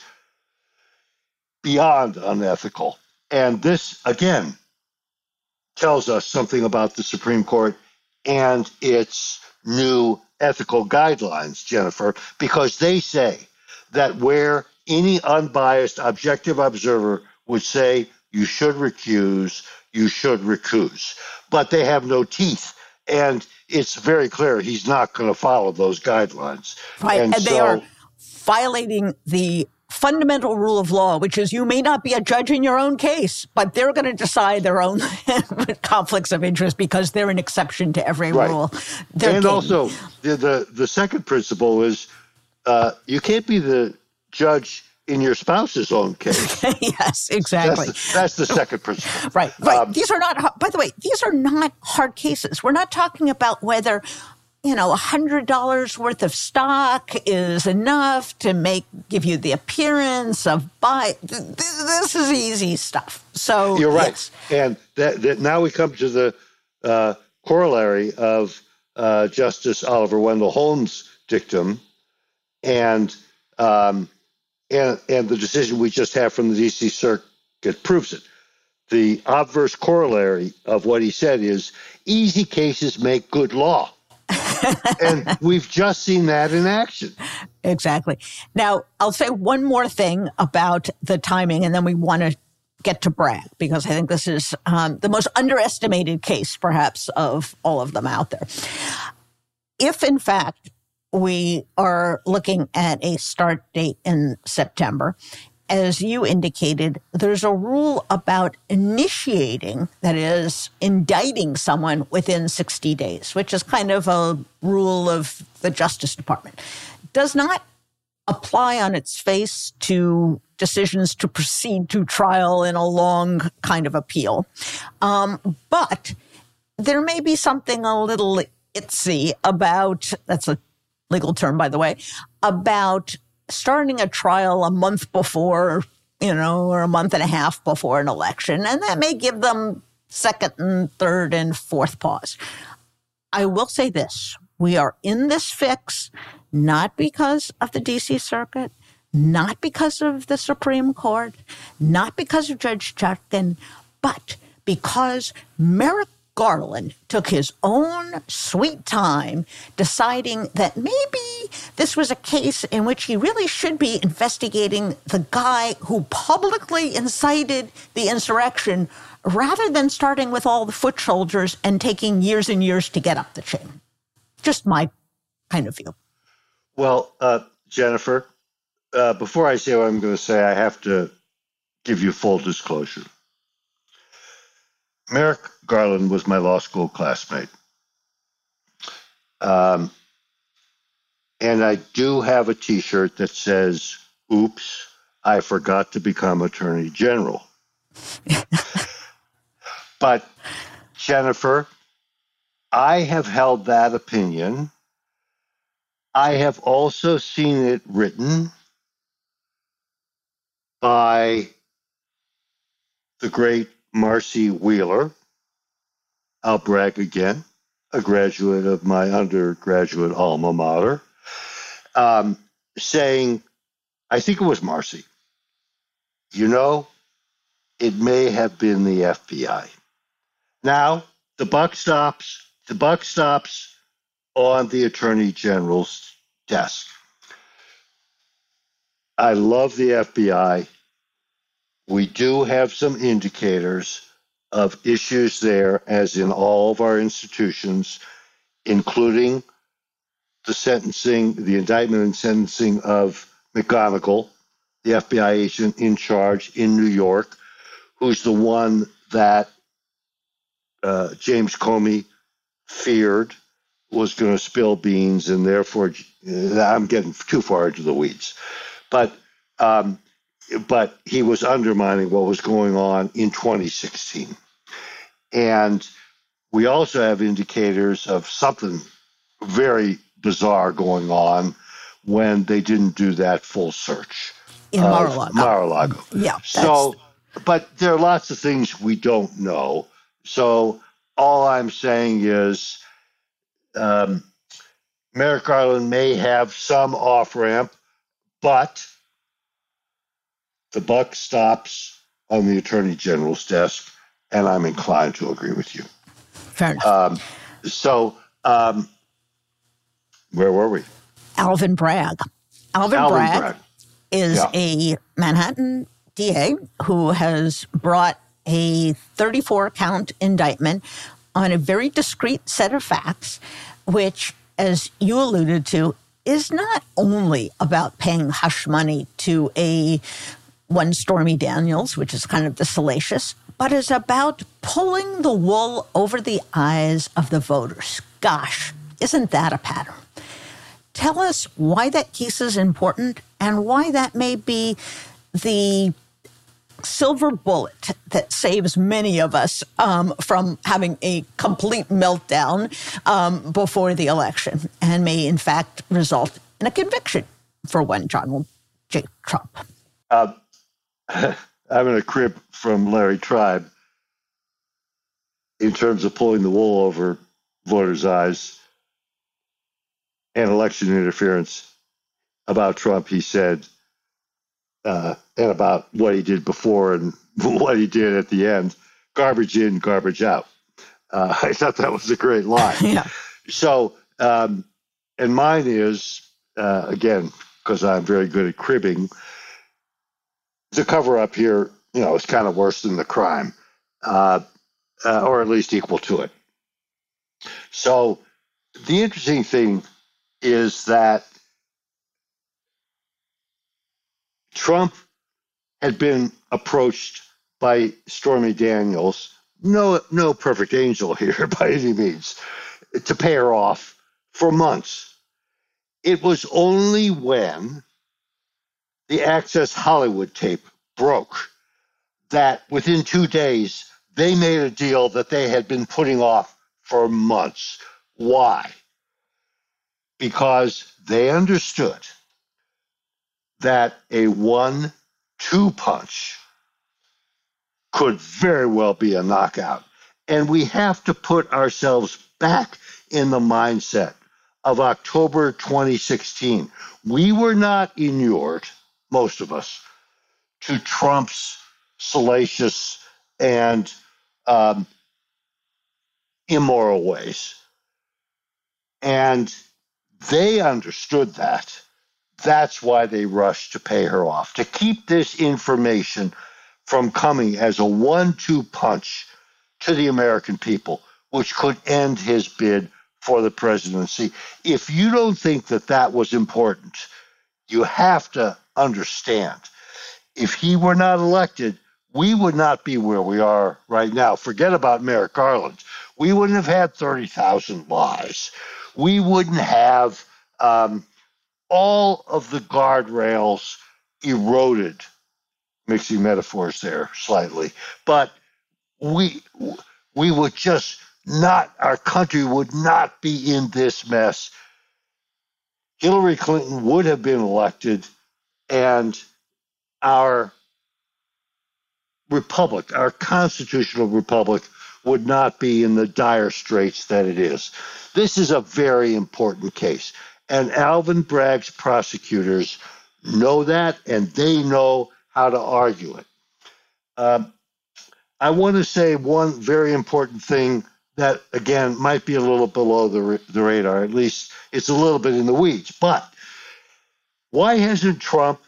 beyond unethical. And this, again, tells us something about the Supreme Court and its new ethical guidelines, Jennifer, because they say that where any unbiased objective observer would say you should recuse, you should recuse, but they have no teeth. And it's very clear he's not going to follow those guidelines. Right, and, and they so, are violating the fundamental rule of law, which is you may not be a judge in your own case, but they're going to decide their own conflicts of interest because they're an exception to every right. rule. They're and king. also, the, the, the second principle is uh, you can't be the judge in your spouse's own case. Yes, exactly. That's the, that's the second principle. Right, right. Um, these are not, by the way, these are not hard cases. We're not talking about whether, you know, one hundred dollars worth of stock is enough to make give you the appearance of buy. This is easy stuff. So you're right. Yes. And that, that now we come to the uh, corollary of uh, Justice Oliver Wendell Holmes' dictum and um, and and the decision we just had from the D C Circuit proves it. The obverse corollary of what he said is easy cases make good law. And we've just seen that in action. Exactly. Now, I'll say one more thing about the timing, and then we want to get to Bragg, because I think this is um, the most underestimated case, perhaps, of all of them out there. If, in fact, we are looking at a start date in September, as you indicated, there's a rule about initiating, that is, indicting someone within sixty days, which is kind of a rule of the Justice Department. Does not apply on its face to decisions to proceed to trial in a long kind of appeal. Um, but there may be something a little itsy about, that's a legal term, by the way, about starting a trial a month before, you know, or a month and a half before an election, and that may give them second and third and fourth pause. I will say this. We are in this fix not because of the D C Circuit, not because of the Supreme Court, not because of Judge Chutkan, but because Merrick Garland took his own sweet time deciding that maybe this was a case in which he really should be investigating the guy who publicly incited the insurrection rather than starting with all the foot soldiers and taking years and years to get up the chain. Just my kind of view. Well, uh, Jennifer, uh, before I say what I'm going to say, I have to give you full disclosure. Merrick Garland was my law school classmate. Um, and I do have a T-shirt that says, oops, I forgot to become Attorney General. But, Jennifer, I have held that opinion. I have also seen it written by the great Marcy Wheeler. I'll brag again, a graduate of my undergraduate alma mater. um, saying, I think it was Marcy, you know, it may have been the F B I. Now, the buck stops, the buck stops on the Attorney General's desk. I love the F B I. We do have some indicators of issues there, as in all of our institutions, including the sentencing, the indictment and sentencing of McGonigal, the F B I agent in charge in New York, who's the one that uh, James Comey feared was going to spill beans, and therefore uh, I'm getting too far into the weeds. But um, but he was undermining what was going on in twenty sixteen. And we also have indicators of something very bizarre going on when they didn't do that full search. In Mar-a-Lago. Mar-a-Lago. Yeah. So, but there are lots of things we don't know. So all I'm saying is um, Merrick Garland may have some off-ramp, but the buck stops on the Attorney General's desk, and I'm inclined to agree with you. Fair enough. Um, so um, where were we? Alvin Bragg. Alvin, Alvin Bragg, Bragg is yeah. a Manhattan D A who has brought a thirty-four count indictment on a very discrete set of facts, which, as you alluded to, is not only about paying hush money to a one Stormy Daniels, which is kind of the salacious, but is about pulling the wool over the eyes of the voters. Gosh, isn't that a pattern? Tell us why that case is important and why that may be the silver bullet that saves many of us um, from having a complete meltdown um, before the election and may, in fact, result in a conviction for one Donald J. Trump. Uh, I'm in a crib from Larry Tribe in terms of pulling the wool over voters' eyes and election interference. About Trump, he said, uh, and about what he did before and what he did at the end, garbage in, garbage out. Uh, I thought that was a great line. Yeah. So, um, and mine is, uh, again, because I'm very good at cribbing, the cover-up here, you know, is kind of worse than the crime, uh, uh, or at least equal to it. So the interesting thing is that Trump had been approached by Stormy Daniels, no, no perfect angel here by any means, to pay her off for months. It was only when the Access Hollywood tape broke that within two days they made a deal that they had been putting off for months. Why? Because they understood that a one two punch could very well be a knockout. And we have to put ourselves back in the mindset of October twenty sixteen. We were not inured, most of us, to Trump's salacious and um, immoral ways. And they understood that. That's why they rushed to pay her off, to keep this information from coming as a one two punch to the American people, which could end his bid for the presidency. If you don't think that that was important, you have to understand, if he were not elected, we would not be where we are right now. Forget about Merrick Garland. We wouldn't have had thirty thousand lies. We wouldn't have um, all of the guardrails eroded, mixing metaphors there slightly. But we we would just not, our country would not be in this mess. Hillary Clinton would have been elected, and our republic, our constitutional republic, would not be in the dire straits that it is. This is a very important case. And Alvin Bragg's prosecutors know that, and they know how to argue it. Um, I want to say one very important thing that, again, might be a little below the, the radar. At least it's a little bit in the weeds. But why hasn't Trump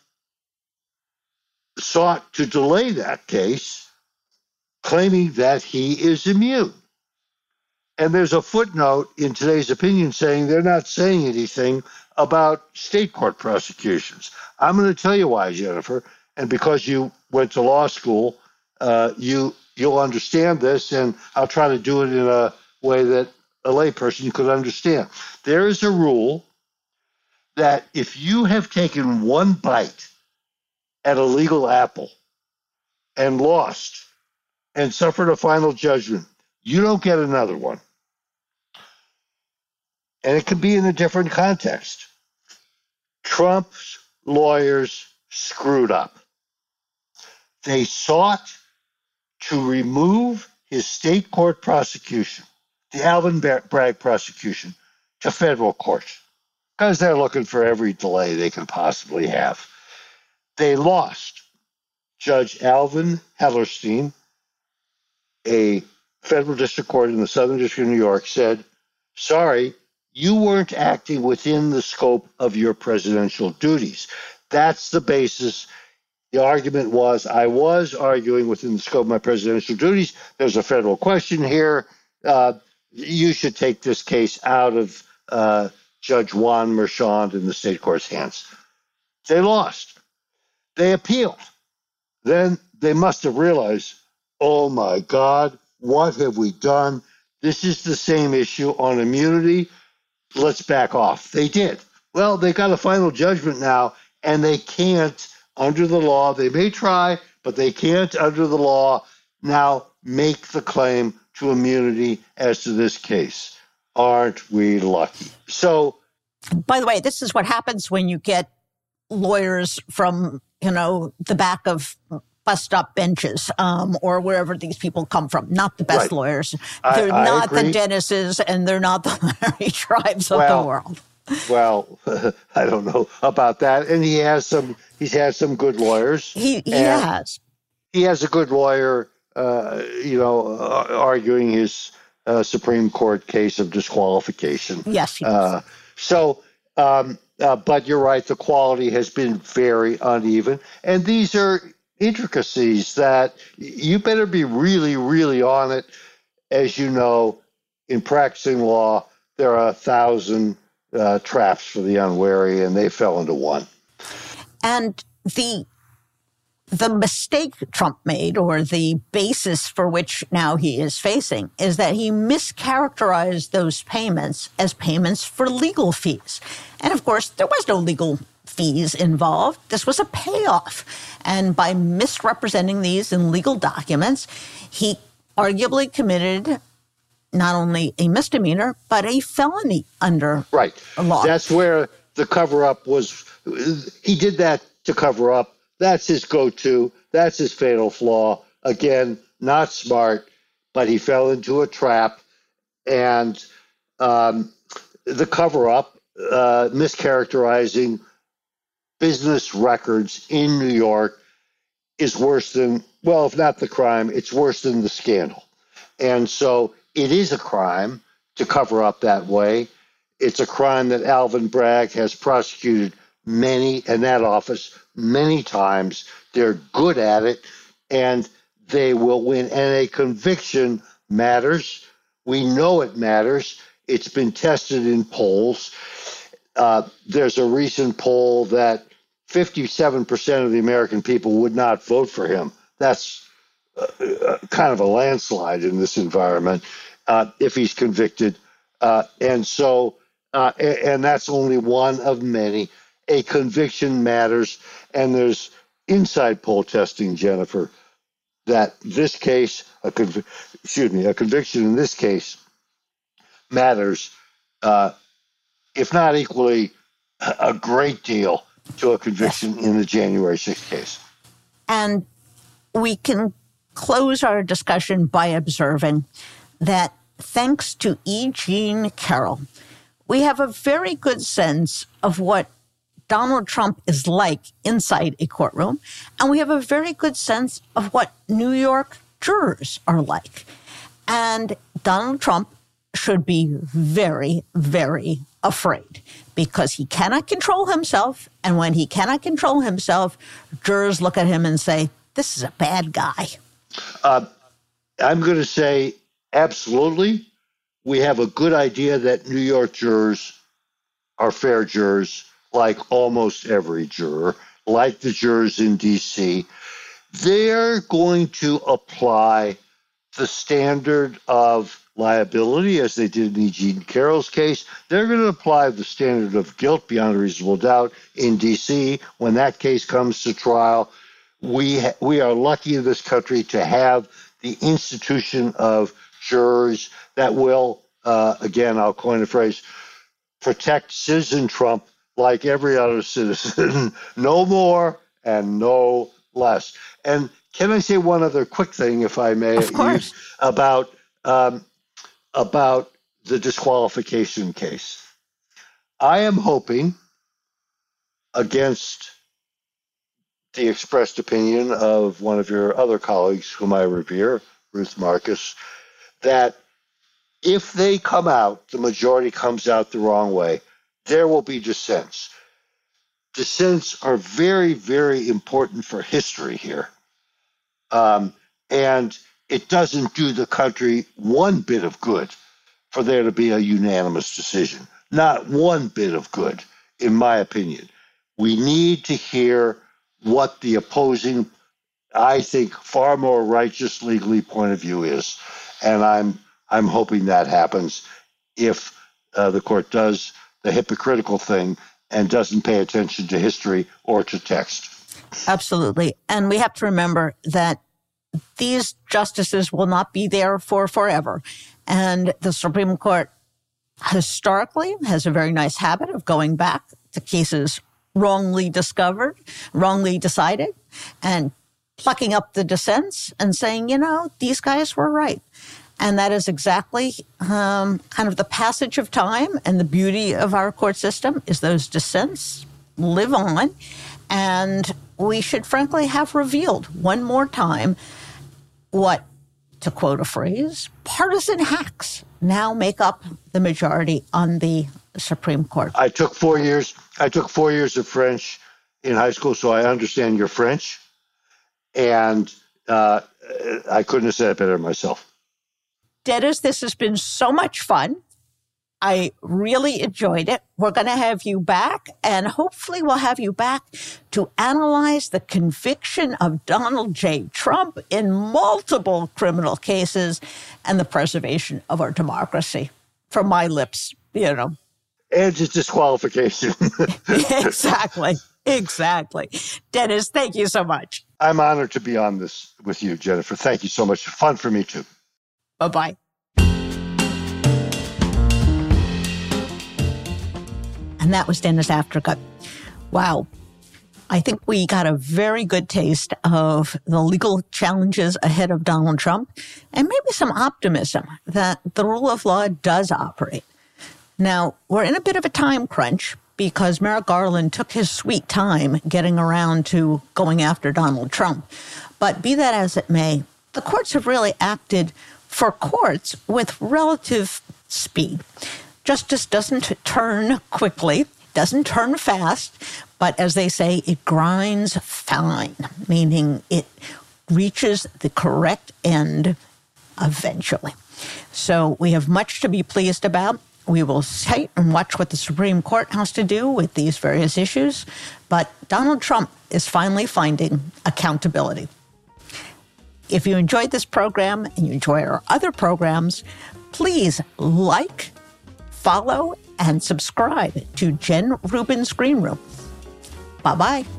sought to delay that case, claiming that he is immune? And there's a footnote in today's opinion saying they're not saying anything about state court prosecutions. I'm going to tell you why, Jennifer. And because you went to law school, uh, you, you'll understand this, and I'll try to do it in a way that a layperson could understand. There is a rule that if you have taken one bite at a legal apple and lost and suffered a final judgment, you don't get another one. And it could be in a different context. Trump's lawyers screwed up. They sought to remove his state court prosecution, the Alvin Bragg prosecution, to federal court, because they're looking for every delay they can possibly have. They lost. Judge Alvin Hellerstein, a federal district court in the Southern District of New York, said, sorry, you weren't acting within the scope of your presidential duties. That's the basis. The argument was, I was arguing within the scope of my presidential duties. There's a federal question here. Uh, you should take this case out of uh, Judge Juan Merchan in the state court's hands. They lost. They appealed. Then they must have realized, oh my God, what have we done? This is the same issue on immunity. Let's back off. They did. Well, they got a final judgment now, and they can't, under the law, they may try, but they can't, under the law, now make the claim to immunity as to this case. Aren't we lucky? So, by the way, this is what happens when you get lawyers from, you know, the back of bus stop benches, um, or wherever these people come from. Not the best right. lawyers. I, They're I not agree. the Dennises, and they're not the Larry Tribes of well, the world. Well, I don't know about that. And he has some. He's had some good lawyers. He he has. He has a good lawyer. Uh, you know, uh, arguing his uh, Supreme Court case of disqualification. Yes. He uh, so, um, uh, but you're right. The quality has been very uneven, and these are intricacies that you better be really, really on it. As you know, in practicing law, there are a thousand uh, traps for the unwary, and they fell into one. And the the mistake Trump made, or the basis for which now he is facing, is that he mischaracterized those payments as payments for legal fees. And of course, there was no legal fees involved. This was a payoff. And by misrepresenting these in legal documents, he arguably committed not only a misdemeanor, but a felony under right. law. That's where the cover-up was. He did that to cover up. That's his go-to. That's his fatal flaw. Again, not smart, but he fell into a trap. And um, the cover-up, uh, mischaracterizing business records in New York, is worse than, well, if not the crime, it's worse than the scandal. And so it is a crime to cover up that way. It's a crime that Alvin Bragg has prosecuted many in that office many times. They're good at it, and they will win. And a conviction matters. We know it matters. It's been tested in polls. Uh, there's a recent poll that fifty-seven percent of the American people would not vote for him. That's uh, uh, kind of a landslide in this environment uh, if he's convicted. Uh, and so, uh, and, and that's only one of many. A conviction matters, and there's inside poll testing, Jennifer, that this case, a conv- excuse me, a conviction in this case matters, uh, if not equally, a great deal to a conviction yes. in the January sixth case. And we can close our discussion by observing that thanks to E. Jean Carroll, we have a very good sense of what Donald Trump is like inside a courtroom, and we have a very good sense of what New York jurors are like. And Donald Trump should be very, very afraid because he cannot control himself. And when he cannot control himself, jurors look at him and say, this is a bad guy. Uh, I'm going to say absolutely. We have a good idea that New York jurors are fair jurors, like almost every juror, like the jurors in D C. They're going to apply the standard of liability, as they did in E. Jean Carroll's case. They're going to apply the standard of guilt beyond a reasonable doubt in D C when that case comes to trial. We ha- we are lucky in this country to have the institution of jurors that will, uh, again, I'll coin a phrase, protect citizen Trump like every other citizen, no more and no less. And can I say one other quick thing, if I may, of course, about um, about the disqualification case? I am hoping, against the expressed opinion of one of your other colleagues whom I revere, Ruth Marcus, that if they come out, the majority comes out the wrong way, there will be dissents. Dissents are very, very important for history here. Um, and it doesn't do the country one bit of good for there to be a unanimous decision. Not one bit of good, in my opinion. We need to hear what the opposing, I think, far more righteous legally point of view is. And I'm I'm hoping that happens if uh, the court does the hypocritical thing and doesn't pay attention to history or to text. Absolutely. And we have to remember that these justices will not be there for forever. And the Supreme Court historically has a very nice habit of going back to cases wrongly discovered, wrongly decided, and plucking up the dissents and saying, you know, these guys were right. And that is exactly um, kind of the passage of time, and the beauty of our court system is those dissents live on. And we should frankly have revealed one more time what, to quote a phrase, partisan hacks now make up the majority on the Supreme Court. I took four years. I took four years of French in high school, so I understand your French. And uh, I couldn't have said it better myself. Dennis, this has been so much fun. I really enjoyed it. We're going to have you back, and hopefully we'll have you back to analyze the conviction of Donald J. Trump in multiple criminal cases and the preservation of our democracy. From my lips, you know. And just disqualification. Exactly. Exactly. Dennis, thank you so much. I'm honored to be on this with you, Jennifer. Thank you so much. Fun for me, too. Bye-bye. And that was Dennis Aftercutt. Wow. I think we got a very good taste of the legal challenges ahead of Donald Trump, and maybe some optimism that the rule of law does operate. Now, we're in a bit of a time crunch because Merrick Garland took his sweet time getting around to going after Donald Trump. But be that as it may, the courts have really acted for courts with relative speed. Justice doesn't turn quickly, doesn't turn fast, but as they say, it grinds fine, meaning it reaches the correct end eventually. So we have much to be pleased about. We will sit and watch what the Supreme Court has to do with these various issues, but Donald Trump is finally finding accountability. If you enjoyed this program and you enjoy our other programs, please like, follow, and subscribe to Jen Rubin's Green Room. Bye-bye.